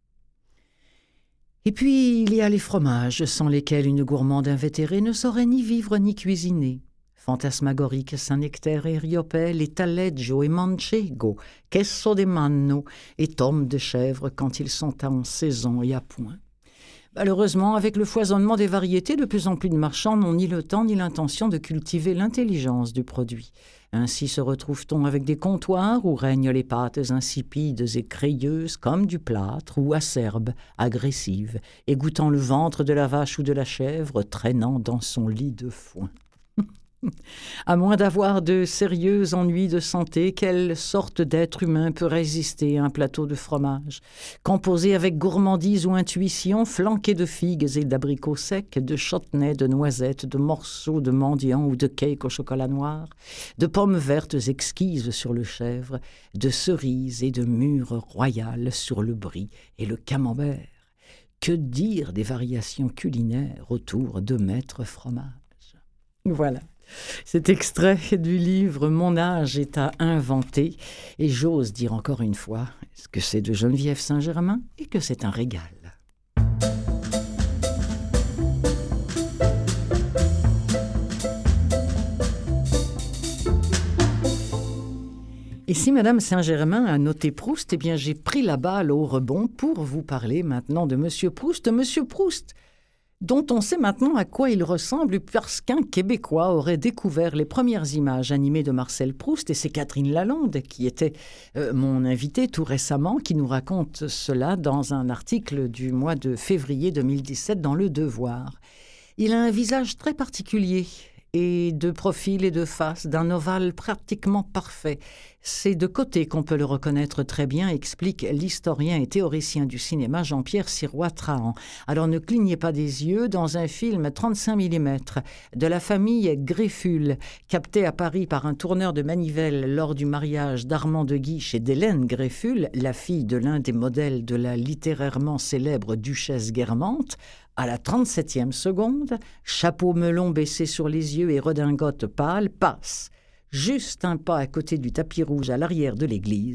Et puis, il y a les fromages, sans lesquels une gourmande invétérée ne saurait ni vivre ni cuisiner. Fantasmagorique Saint-Nectaire et Riopelle et taleggio et manchego, queso de manno et tomes de chèvre quand ils sont en saison et à point. Malheureusement, avec le foisonnement des variétés, de plus en plus de marchands n'ont ni le temps ni l'intention de cultiver l'intelligence du produit. Ainsi se retrouve-t-on avec des comptoirs où règnent les pâtes insipides et crayeuses comme du plâtre ou acerbes, agressives, égouttant le ventre de la vache ou de la chèvre, traînant dans son lit de foin. À moins d'avoir de sérieux ennuis de santé, quelle sorte d'être humain peut résister à un plateau de fromage, composé avec gourmandise ou intuition, flanqué de figues et d'abricots secs, de châtaignes, de noisettes, de morceaux de mendiant ou de cake au chocolat noir, de pommes vertes exquises sur le chèvre, de cerises et de mûres royales sur le brie et le camembert. Que dire des variations culinaires autour de Maître Fromage? Voilà. Cet extrait du livre « Mon âge est à inventer » et j'ose dire encore une fois que c'est de Geneviève Saint-Germain et que c'est un régal. Et si Madame Saint-Germain a noté Proust, eh bien j'ai pris la balle au rebond pour vous parler maintenant de Monsieur Proust. Monsieur Proust, dont on sait maintenant à quoi il ressemble parce qu'un Québécois aurait découvert les premières images animées de Marcel Proust, et c'est Catherine Lalonde qui était mon invitée tout récemment, qui nous raconte cela dans un article du mois de février 2017 dans Le Devoir. Il a un visage très particulier, et de profil et de face, d'un ovale pratiquement parfait. C'est de côté qu'on peut le reconnaître très bien, explique l'historien et théoricien du cinéma Jean-Pierre Sirois-Trahan. Alors ne clignez pas des yeux, dans un film 35 mm de la famille Grefful, capté à Paris par un tourneur de manivelle lors du mariage d'Armand de Guiche et d'Hélène Grefful, la fille de l'un des modèles de la littérairement célèbre duchesse Guermantes, à la 37e seconde, chapeau melon baissé sur les yeux et redingote pâle, passe, juste un pas à côté du tapis rouge à l'arrière de l'église,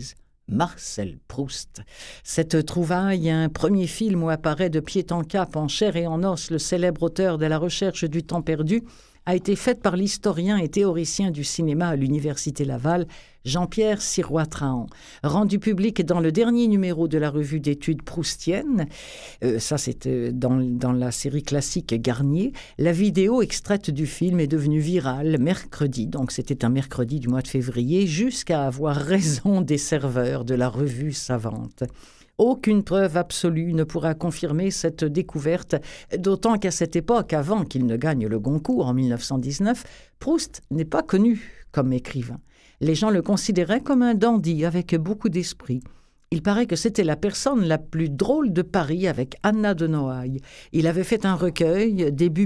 Marcel Proust. Cette trouvaille, un premier film où apparaît de pied en cap, en chair et en os, le célèbre auteur de La recherche du temps perdu, a été faite par l'historien et théoricien du cinéma à l'Université Laval, Jean-Pierre Sirois-Trahan. Rendu public dans le dernier numéro de la revue d'études proustiennes, ça c'était dans la série classique Garnier, la vidéo extraite du film est devenue virale mercredi, donc c'était un mercredi du mois de février, jusqu'à avoir raison des serveurs de la revue savante. Aucune preuve absolue ne pourra confirmer cette découverte, d'autant qu'à cette époque, avant qu'il ne gagne le Goncourt en 1919, Proust n'est pas connu comme écrivain. Les gens le considéraient comme un dandy avec beaucoup d'esprit. Il paraît que c'était la personne la plus drôle de Paris avec Anna de Noailles. Il avait fait un recueil, début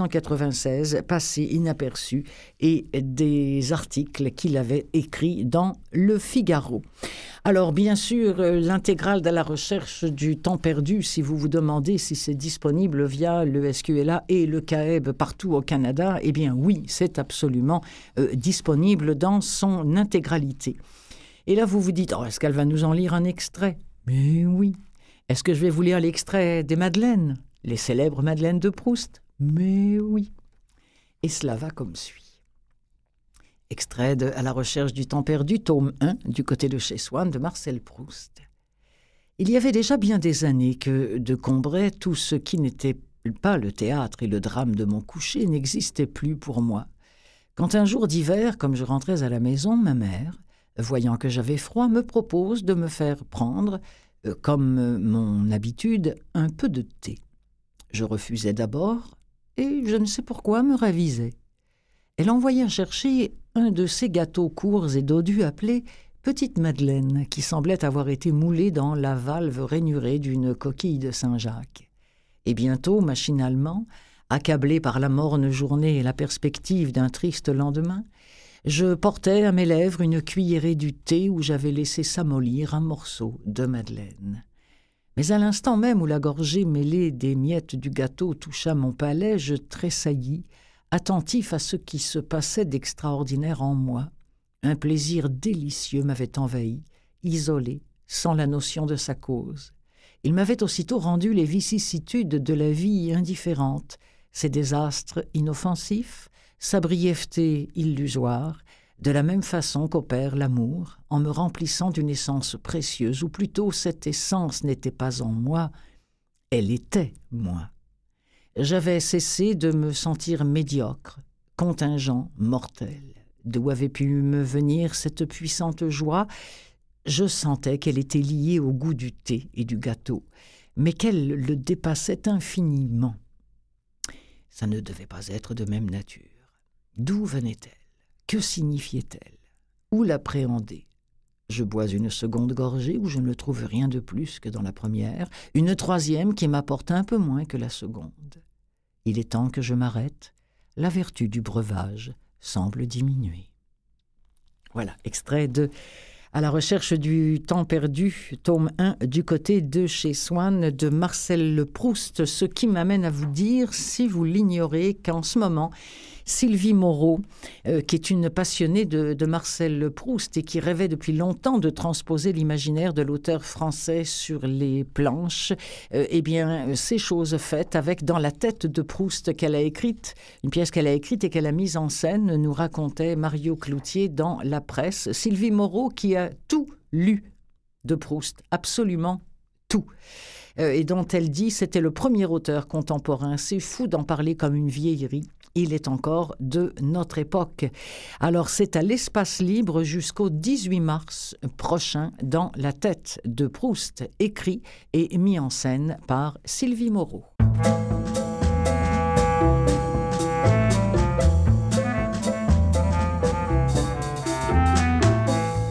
1896, passé inaperçu, et des articles qu'il avait écrits dans Le Figaro. Alors, bien sûr, l'intégrale de La recherche du temps perdu, si vous vous demandez si c'est disponible via le SQLA et le CAEB partout au Canada, eh bien oui, c'est absolument disponible dans son intégralité. Et là, vous vous dites, est-ce qu'elle va nous en lire un extrait? Mais oui. Est-ce que je vais vous lire l'extrait des Madeleines, les célèbres Madeleines de Proust? Mais oui. Et cela va comme suit. Extrait de À la recherche du temps perdu, tome 1, du côté de chez Swann, de Marcel Proust. Il y avait déjà bien des années que, de Combray, tout ce qui n'était pas le théâtre et le drame de mon coucher n'existait plus pour moi. Quand un jour d'hiver, comme je rentrais à la maison, ma mère, voyant que j'avais froid, me propose de me faire prendre, comme mon habitude, un peu de thé. Je refusai d'abord, et je ne sais pourquoi me ravisai. Elle envoya chercher un de ces gâteaux courts et dodus appelés Petite Madeleine, qui semblait avoir été moulé dans la valve rainurée d'une coquille de Saint-Jacques. Et bientôt, machinalement, accablé par la morne journée et la perspective d'un triste lendemain, je portais à mes lèvres une cuillerée du thé où j'avais laissé s'amollir un morceau de madeleine. Mais à l'instant même où la gorgée mêlée des miettes du gâteau toucha mon palais, je tressaillis, attentif à ce qui se passait d'extraordinaire en moi. Un plaisir délicieux m'avait envahi, isolé, sans la notion de sa cause. Il m'avait aussitôt rendu les vicissitudes de la vie indifférentes, ses désastres inoffensifs, sa brièveté illusoire, de la même façon qu'opère l'amour, en me remplissant d'une essence précieuse, ou plutôt cette essence n'était pas en moi, elle était moi. J'avais cessé de me sentir médiocre, contingent, mortel. D'où avait pu me venir cette puissante joie? Je sentais qu'elle était liée au goût du thé et du gâteau, mais qu'elle le dépassait infiniment. Ça ne devait pas être de même nature. D'où venait-elle? Que signifiait-elle? Où l'appréhender? Je bois une seconde gorgée où je ne trouve rien de plus que dans la première, une troisième qui m'apporte un peu moins que la seconde. Il est temps que je m'arrête. La vertu du breuvage semble diminuer. Voilà, extrait de À la recherche du temps perdu, tome 1, du côté de chez Swann, de Marcel Proust. Ce qui m'amène à vous dire, si vous l'ignorez, qu'en ce moment, Sylvie Moreau, qui est une passionnée de Marcel Proust et qui rêvait depuis longtemps de transposer l'imaginaire de l'auteur français sur les planches, eh bien, c'est chose faite avec Dans la tête de Proust qu'elle a écrite, une pièce qu'elle a écrite et qu'elle a mise en scène, nous racontait Mario Cloutier dans La Presse. Sylvie Moreau qui a tout lu de Proust, absolument tout. Et dont elle dit, c'était le premier auteur contemporain. C'est fou d'en parler comme une vieillerie. Il est encore de notre époque. Alors, c'est à l'Espace Libre jusqu'au 18 mars prochain dans La tête de Proust, écrit et mis en scène par Sylvie Moreau.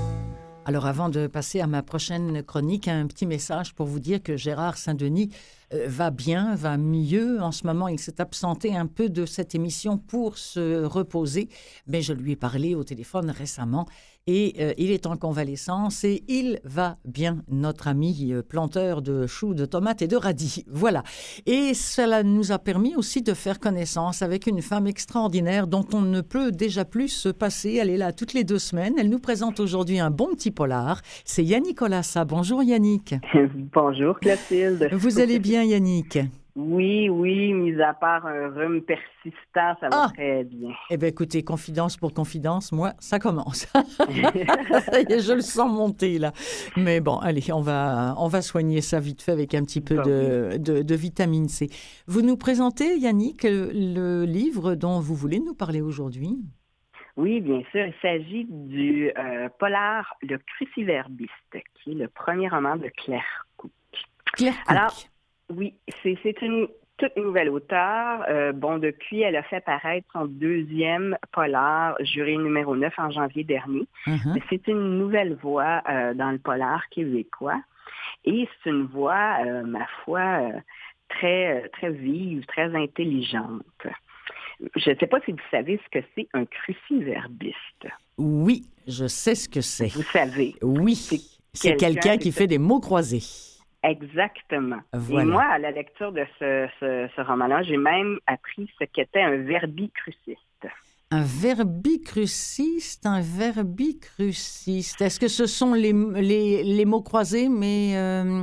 Alors, avant de passer à ma prochaine chronique, un petit message pour vous dire que Gérard Saint-Denis va bien, va mieux. En ce moment, il s'est absenté un peu de cette émission pour se reposer. Mais je lui ai parlé au téléphone récemment et il est en convalescence et il va bien, notre ami planteur de choux, de tomates et de radis. Voilà. Et cela nous a permis aussi de faire connaissance avec une femme extraordinaire dont on ne peut déjà plus se passer. Elle est là toutes les 2 semaines. Elle nous présente aujourd'hui un bon petit polar. C'est Yannick Olassa. Bonjour Yannick. Bonjour Clotilde. Vous allez bien Yannick? Oui, mis à part un rhume persistant, ça va très bien. Eh bien écoutez, confidence pour confidence, moi, ça commence. Ça y est, je le sens monter là. Mais bon, allez, on va soigner ça vite fait avec un petit peu de vitamine C. Vous nous présentez, Yannick, le livre dont vous voulez nous parler aujourd'hui? Oui, bien sûr. Il s'agit du polar Le Cruciverbiste, qui est le premier roman de Claire Cook. Claire Cook. Alors, oui, c'est une toute nouvelle auteure. Depuis, elle a fait paraître son 2e polar, Juré numéro 9, en janvier dernier. Uh-huh. Mais c'est une nouvelle voix dans le polar québécois. Et c'est une voix, ma foi, très, très vive, très intelligente. Je ne sais pas si vous savez ce que c'est un cruciverbiste. Oui, je sais ce que c'est. Vous savez. Oui, c'est quelqu'un qui fait des mots croisés. Exactement. Voilà. Et moi, à la lecture de ce roman-là, j'ai même appris ce qu'était un verbicruciste. Un verbicruciste, Est-ce que ce sont les mots croisés, mais...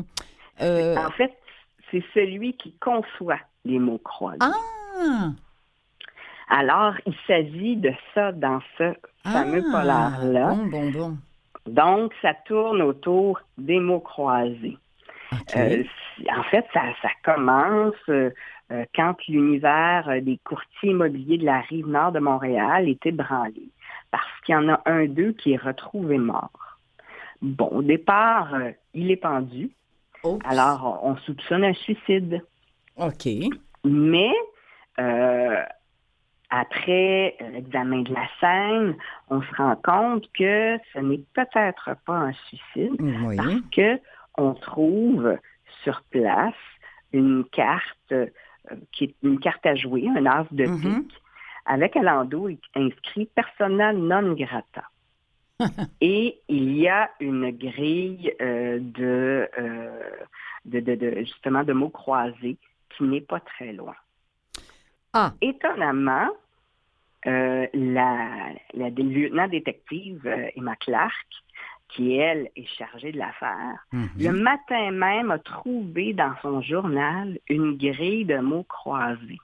En fait, c'est celui qui conçoit les mots croisés. Ah! Alors, il s'agit de ça dans ce fameux polar-là. Bon. Donc, ça tourne autour des mots croisés. Okay. En fait, ça commence quand l'univers des courtiers immobiliers de la rive nord de Montréal est ébranlé, parce qu'il y en a un d'eux qui est retrouvé mort. Bon, au départ, il est pendu. Oops. Alors, on soupçonne un suicide. OK. Mais, après l'examen de la scène, on se rend compte que ce n'est peut-être pas un suicide, Oui. parce que on trouve sur place une carte qui est une carte à jouer, un as de pique, avec à l'endos inscrit « Persona non grata ». Et il y a une grille justement de mots croisés qui n'est pas très loin. Ah! Étonnamment, la lieutenant détective Emma Clark, qui, elle, est chargée de l'affaire, le matin même a trouvé dans son journal une grille de mots croisés.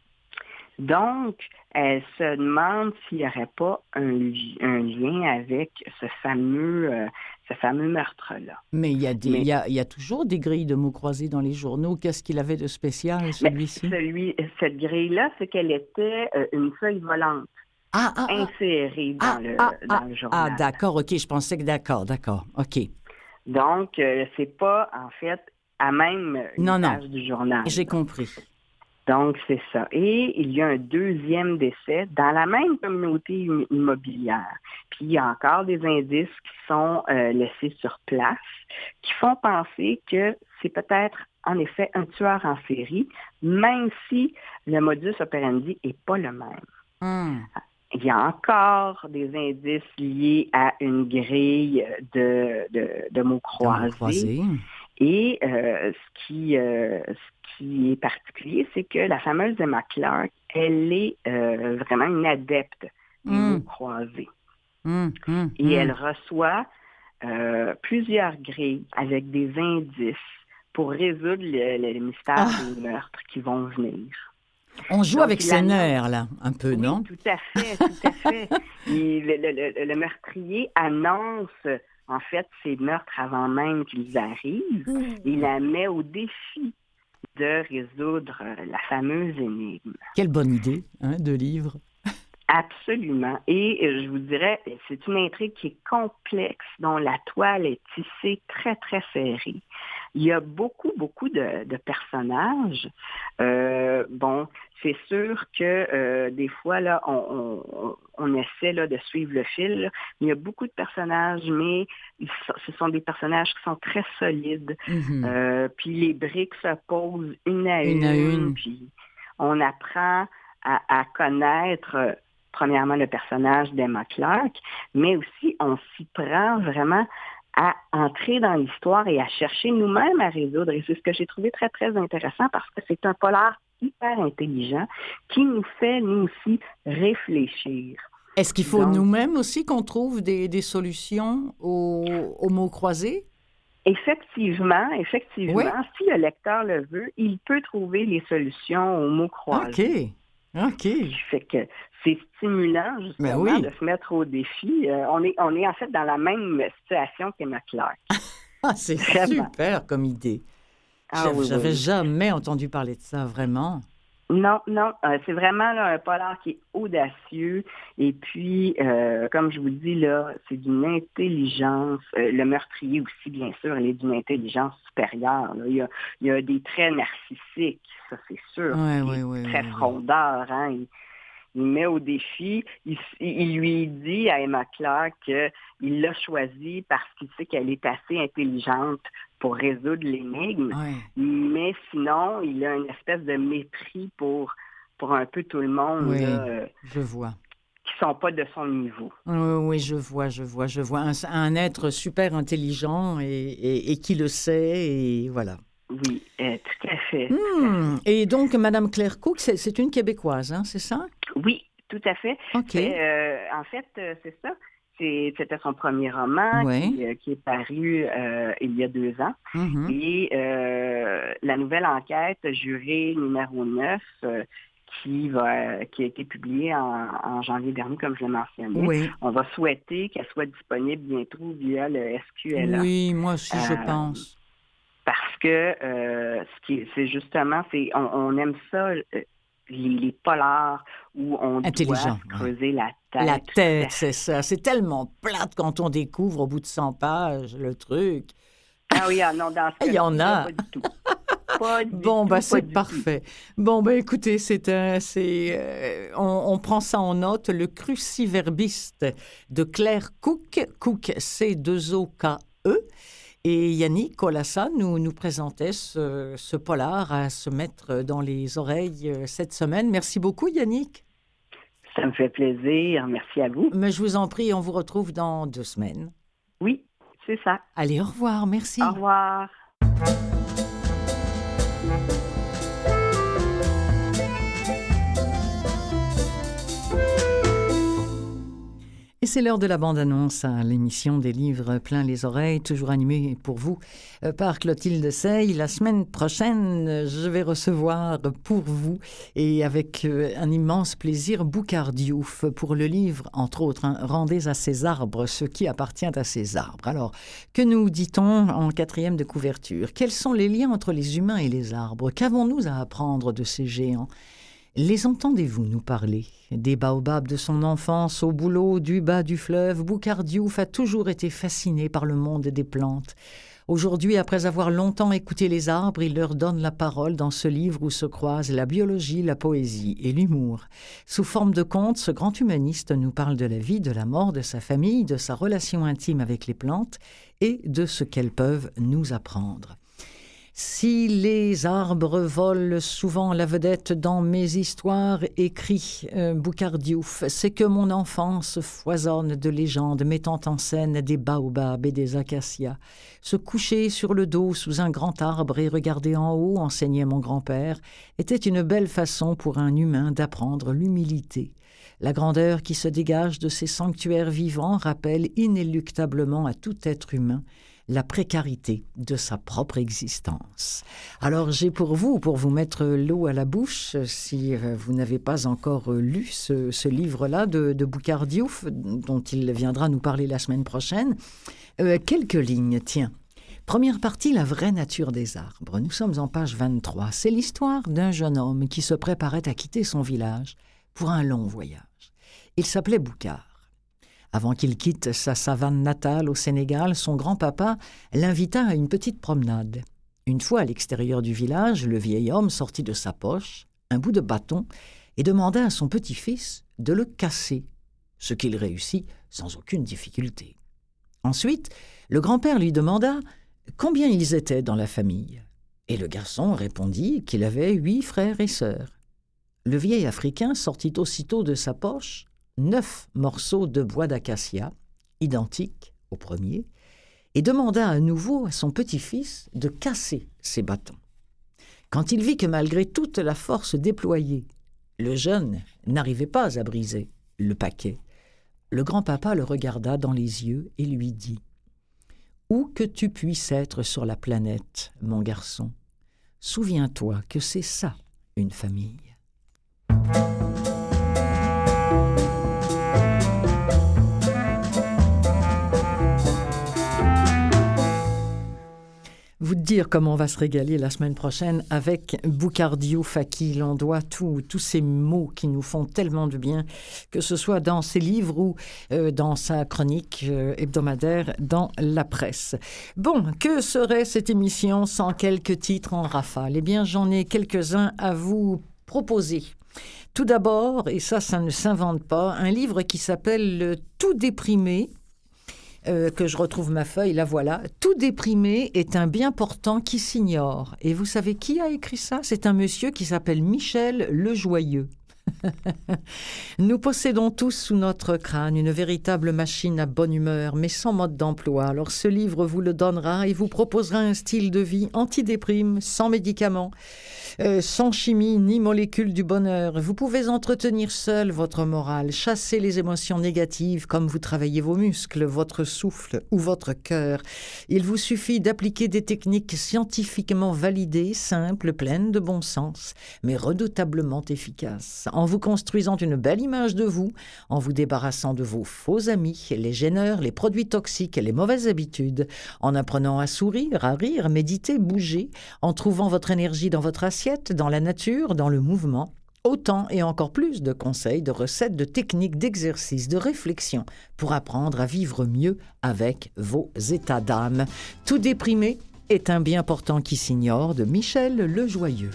Donc, elle se demande s'il n'y aurait pas un lien avec ce fameux meurtre-là. Mais il y a toujours des grilles de mots croisés dans les journaux. Qu'est-ce qu'il avait de spécial, celui-ci? Cette grille-là, c'est qu'elle était une feuille volante. Insérée dans le journal. Ah, d'accord, OK, je pensais que d'accord, OK. Donc, c'est pas, en fait, à même une page du journal. J'ai compris. Donc, c'est ça. Et il y a un 2e décès dans la même communauté immobilière. Puis, il y a encore des indices qui sont laissés sur place qui font penser que c'est peut-être, en effet, un tueur en série, même si le modus operandi n'est pas le même. Il y a encore des indices liés à une grille de mots croisés. Et ce qui est particulier, c'est que la fameuse Emma Clark, elle est vraiment une adepte des mots croisés. Et elle reçoit plusieurs grilles avec des indices pour résoudre le mystère des meurtres qui vont venir. On joue avec ses nerfs, là, un peu, non? Oui, tout à fait. Et le meurtrier annonce, en fait, ses meurtres avant même qu'ils arrivent. Il la met au défi de résoudre la fameuse énigme. Quelle bonne idée, de livre. Absolument. Et je vous dirais, c'est une intrigue qui est complexe, dont la toile est tissée très, très serrée. il y a beaucoup de personnages. C'est sûr que des fois, là, on essaie là, de suivre le fil, là. Il y a beaucoup de personnages, mais ce sont des personnages qui sont très solides. Puis les briques se posent une à une. Puis on apprend à connaître, premièrement, le personnage d'Emma Clarke, mais aussi on s'y prend vraiment à entrer dans l'histoire et à chercher nous-mêmes à résoudre. Et c'est ce que j'ai trouvé très, très intéressant parce que c'est un polar hyper intelligent qui nous fait, nous aussi, réfléchir. Est-ce qu'il faut nous-mêmes aussi qu'on trouve des solutions aux mots croisés? Effectivement, oui. Si le lecteur le veut, il peut trouver les solutions aux mots croisés. OK. Fait que c'est stimulant, justement, de se mettre au défi. On est en fait dans la même situation qu'Emma Clarke. C'est super comme idée. J'avais jamais entendu parler de ça, vraiment. Non, c'est vraiment là, un polar qui est audacieux. Et puis, comme je vous dis, là, c'est d'une intelligence. Le meurtrier aussi, bien sûr, il est d'une intelligence supérieure. Là. Il y a des traits narcissiques, ça c'est sûr. Très frondeur, hein. Il met au défi. Il lui dit à Emma Clarke qu'il l'a choisie parce qu'il sait qu'elle est assez intelligente pour résoudre l'énigme. Mais sinon, il a une espèce de mépris pour un peu tout le monde. Là, je vois. Qui ne sont pas de son niveau. Oui, je vois. Un être super intelligent et qui le sait, et voilà. Oui, tout à fait. Et donc, Mme Claire Cook, c'est une Québécoise, hein, c'est ça? Oui, tout à fait. OK. En fait, c'est ça. C'était son premier roman qui est paru il y a 2 ans. Et la nouvelle enquête, Juré numéro 9, qui a été publiée en janvier dernier, comme je l'ai mentionné. On va souhaiter qu'elle soit disponible bientôt via le SQLA. Oui, moi aussi, je pense. Parce que c'est justement, on aime ça, les polars où on doit creuser la tête. La tête, c'est ça. C'est tellement plate quand on découvre au bout de 100 pages le truc. Ah oui, non, dans ce il y en a. Pas du tout. C'est parfait. Écoutez, on prend ça en note. Le cruciverbiste de Claire Cook. Cook, C2OKE. Et Yannick Colassa nous présentait ce polar à se mettre dans les oreilles cette semaine. Merci beaucoup, Yannick. Ça me fait plaisir. Merci à vous. Mais je vous en prie, on vous retrouve dans 2 semaines. Oui, c'est ça. Allez, au revoir. Merci. Au revoir. Et c'est l'heure de la bande-annonce à l'émission des livres plein les oreilles, toujours animée pour vous par Clotilde Sey. La semaine prochaine, je vais recevoir pour vous et avec un immense plaisir Boukhar Diouf pour le livre, entre autres, Rendez à ces arbres ce qui appartient à ces arbres. Alors, que nous dit-on en 4e de couverture? Quels sont les liens entre les humains et les arbres? Qu'avons-nous à apprendre de ces géants? Les entendez-vous nous parler? Des baobabs de son enfance au boulot du bas du fleuve, Boukhar Diouf a toujours été fasciné par le monde des plantes. Aujourd'hui, après avoir longtemps écouté les arbres, il leur donne la parole dans ce livre où se croisent la biologie, la poésie et l'humour. Sous forme de conte, ce grand humaniste nous parle de la vie, de la mort, de sa famille, de sa relation intime avec les plantes et de ce qu'elles peuvent nous apprendre. Si les arbres volent souvent la vedette dans mes histoires, écrit Boukhar Diouf, c'est que mon enfance foisonne de légendes mettant en scène des baobabs et des acacias. Se coucher sur le dos sous un grand arbre et regarder en haut, enseignait mon grand-père, était une belle façon pour un humain d'apprendre l'humilité. La grandeur qui se dégage de ces sanctuaires vivants rappelle inéluctablement à tout être humain la précarité de sa propre existence. Alors j'ai pour vous mettre l'eau à la bouche, si vous n'avez pas encore lu ce livre-là de Boukhar Diouf, dont il viendra nous parler la semaine prochaine, quelques lignes, tiens. Première partie, la vraie nature des arbres. Nous sommes en page 23. C'est l'histoire d'un jeune homme qui se préparait à quitter son village pour un long voyage. Il s'appelait Boukhar. Avant qu'il quitte sa savane natale au Sénégal, son grand-papa l'invita à une petite promenade. Une fois à l'extérieur du village, le vieil homme sortit de sa poche un bout de bâton et demanda à son petit-fils de le casser, ce qu'il réussit sans aucune difficulté. Ensuite, le grand-père lui demanda combien ils étaient dans la famille, et le garçon répondit qu'il avait 8 frères et sœurs. Le vieil Africain sortit aussitôt de sa poche 9 morceaux de bois d'acacia, identiques au premier, et demanda à nouveau à son petit-fils de casser ces bâtons. Quand il vit que malgré toute la force déployée, le jeune n'arrivait pas à briser le paquet, le grand-papa le regarda dans les yeux et lui dit « Où que tu puisses être sur la planète, mon garçon, souviens-toi que c'est ça, une famille. » Vous dire comment on va se régaler la semaine prochaine avec Boucardio Faki. L'on doit tous ces mots qui nous font tellement de bien, que ce soit dans ses livres ou dans sa chronique hebdomadaire dans la presse. Bon, que serait cette émission sans quelques titres en rafale? Eh bien, j'en ai quelques-uns à vous proposer. Tout d'abord, et ça ne s'invente pas, un livre qui s'appelle « Tout déprimé », que je retrouve ma feuille, la voilà. « Tout déprimé est un bien portant qui s'ignore ». Et vous savez qui a écrit ça? C'est un monsieur qui s'appelle Michel Lejoyeux. Nous possédons tous sous notre crâne une véritable machine à bonne humeur, mais sans mode d'emploi. Alors ce livre vous le donnera et vous proposera un style de vie antidéprime, sans médicaments, sans chimie ni molécules du bonheur. Vous pouvez entretenir seul votre morale, chasser les émotions négatives comme vous travaillez vos muscles, votre souffle ou votre cœur. Il vous suffit d'appliquer des techniques scientifiquement validées, simples, pleines de bon sens, mais redoutablement efficaces. En vous construisant une belle image de vous, en vous débarrassant de vos faux amis, les gêneurs, les produits toxiques, les mauvaises habitudes, en apprenant à sourire, à rire, méditer, bouger, en trouvant votre énergie dans votre assiette, dans la nature, dans le mouvement. Autant et encore plus de conseils, de recettes, de techniques, d'exercices, de réflexions pour apprendre à vivre mieux avec vos états d'âme. Tout déprimé est un bien portant qui s'ignore de Michel Lejoyeux.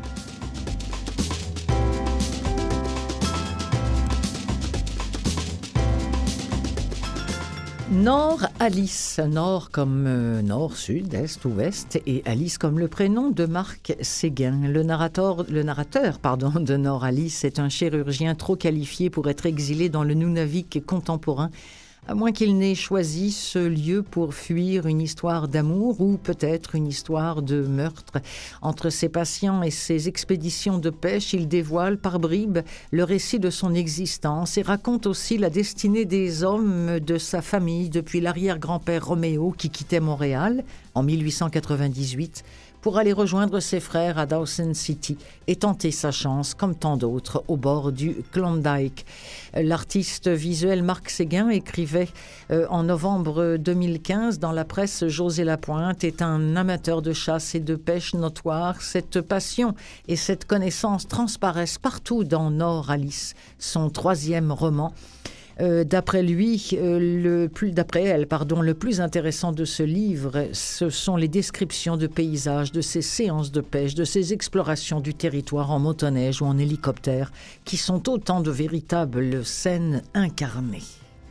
Nord Alice, Nord comme Nord, Sud, Est, Ouest, et Alice comme le prénom de Marc Séguin. Le narrateur de Nord Alice est un chirurgien trop qualifié pour être exilé dans le Nunavik contemporain, à moins qu'il n'ait choisi ce lieu pour fuir une histoire d'amour ou peut-être une histoire de meurtre. Entre ses patients et ses expéditions de pêche, il dévoile par bribes le récit de son existence et raconte aussi la destinée des hommes de sa famille depuis l'arrière-grand-père Roméo qui quittait Montréal en 1898 pour aller rejoindre ses frères à Dawson City et tenter sa chance, comme tant d'autres, au bord du Klondike. L'artiste visuel Marc Séguin écrivait en novembre 2015 dans la presse « José Lapointe est un amateur de chasse et de pêche notoire. Cette passion et cette connaissance transparaissent partout dans Nord Alice, son 3e roman. » D'après elle, le plus intéressant de ce livre, ce sont les descriptions de paysages, de ses séances de pêche, de ses explorations du territoire en motoneige ou en hélicoptère, qui sont autant de véritables scènes incarnées.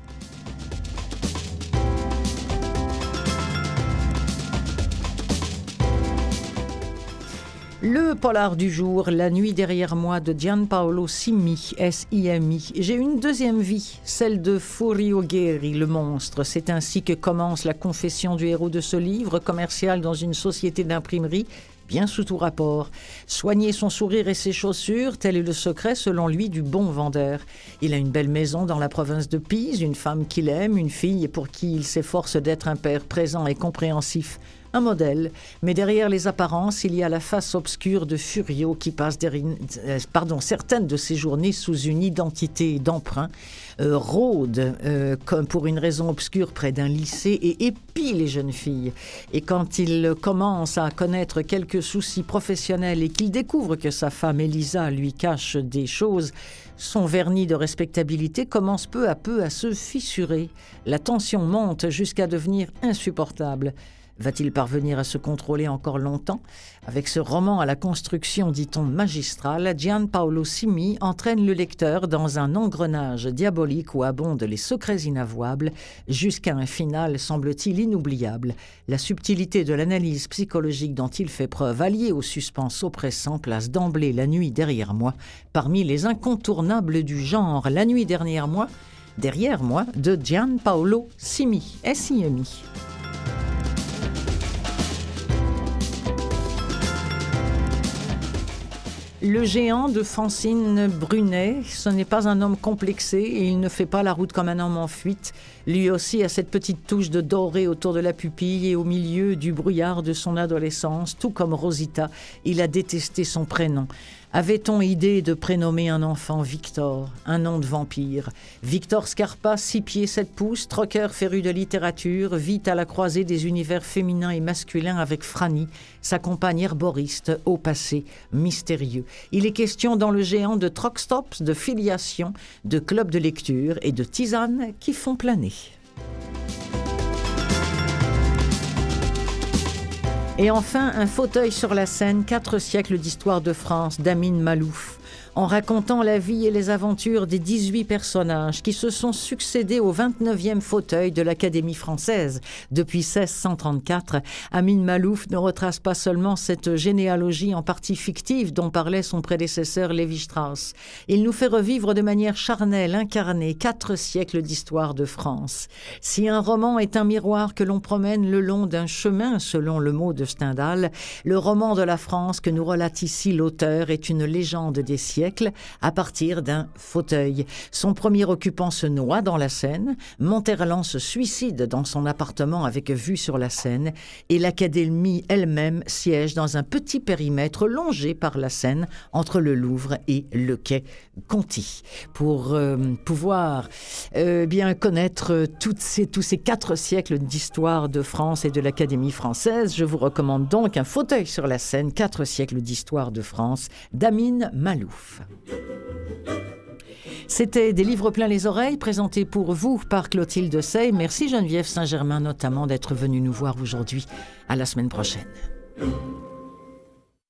Le polar du jour, La nuit derrière moi de Gianpaolo Simi, S-I-M-I. J'ai une deuxième vie, celle de Furio Guerri, le monstre. C'est ainsi que commence la confession du héros de ce livre, commercial dans une société d'imprimerie, bien sous tout rapport. Soigner son sourire et ses chaussures, tel est le secret, selon lui, du bon vendeur. Il a une belle maison dans la province de Pise, une femme qu'il aime, une fille pour qui il s'efforce d'être un père présent et compréhensif. Un modèle, mais derrière les apparences, il y a la face obscure de Furio qui passe certaines de ses journées sous une identité d'emprunt, rôde comme pour une raison obscure près d'un lycée et épie les jeunes filles. Et quand il commence à connaître quelques soucis professionnels et qu'il découvre que sa femme Elisa lui cache des choses, son vernis de respectabilité commence peu à peu à se fissurer. La tension monte jusqu'à devenir insupportable. Va-t-il parvenir à se contrôler encore longtemps? Avec ce roman à la construction, dit-on, magistrale, Gianpaolo Simi entraîne le lecteur dans un engrenage diabolique où abondent les secrets inavouables, jusqu'à un final, semble-t-il, inoubliable. La subtilité de l'analyse psychologique dont il fait preuve, alliée au suspense oppressant, place d'emblée La nuit derrière moi parmi les incontournables du genre. La nuit derrière moi de Gianpaolo Simi. S-I-M-I. Le géant de Francine Brunet, ce n'est pas un homme complexé et il ne fait pas la route comme un homme en fuite. Lui aussi a cette petite touche de doré autour de la pupille et au milieu du brouillard de son adolescence, tout comme Rosita, il a détesté son prénom. Avait-on idée de prénommer un enfant Victor, un nom de vampire? Victor Scarpa, 6 pieds 7 pouces, troqueur féru de littérature, vit à la croisée des univers féminins et masculins avec Franny, sa compagne herboriste, au passé mystérieux. Il est question dans Le géant de truck-stops, de filiation, de clubs de lecture et de tisanes qui font planer. Et enfin, un fauteuil sur la scène, 4 siècles d'histoire de France, d'Amin Malouf, en racontant la vie et les aventures des 18 personnages qui se sont succédés au 29e fauteuil de l'Académie française. Depuis 1634, Amin Malouf ne retrace pas seulement cette généalogie en partie fictive dont parlait son prédécesseur Lévi-Strauss. Il nous fait revivre de manière charnelle, incarnée, 4 siècles d'histoire de France. Si un roman est un miroir que l'on promène le long d'un chemin, selon le mot de Stendhal, le roman de la France que nous relate ici l'auteur est une légende des siècles à partir d'un fauteuil. Son premier occupant se noie dans la Seine, Monterland se suicide dans son appartement avec vue sur la Seine et l'Académie elle-même siège dans un petit périmètre longé par la Seine entre le Louvre et le quai Conti. Pour pouvoir bien connaître tous ces 4 siècles d'histoire de France et de l'Académie française, je vous recommande donc Un fauteuil sur la Seine, 4 siècles d'histoire de France, d'Amin Malouf. C'était Des livres plein les oreilles, présentés pour vous par Clotilde Sey. Merci Geneviève Saint-Germain notamment d'être venue nous voir aujourd'hui. À la semaine prochaine.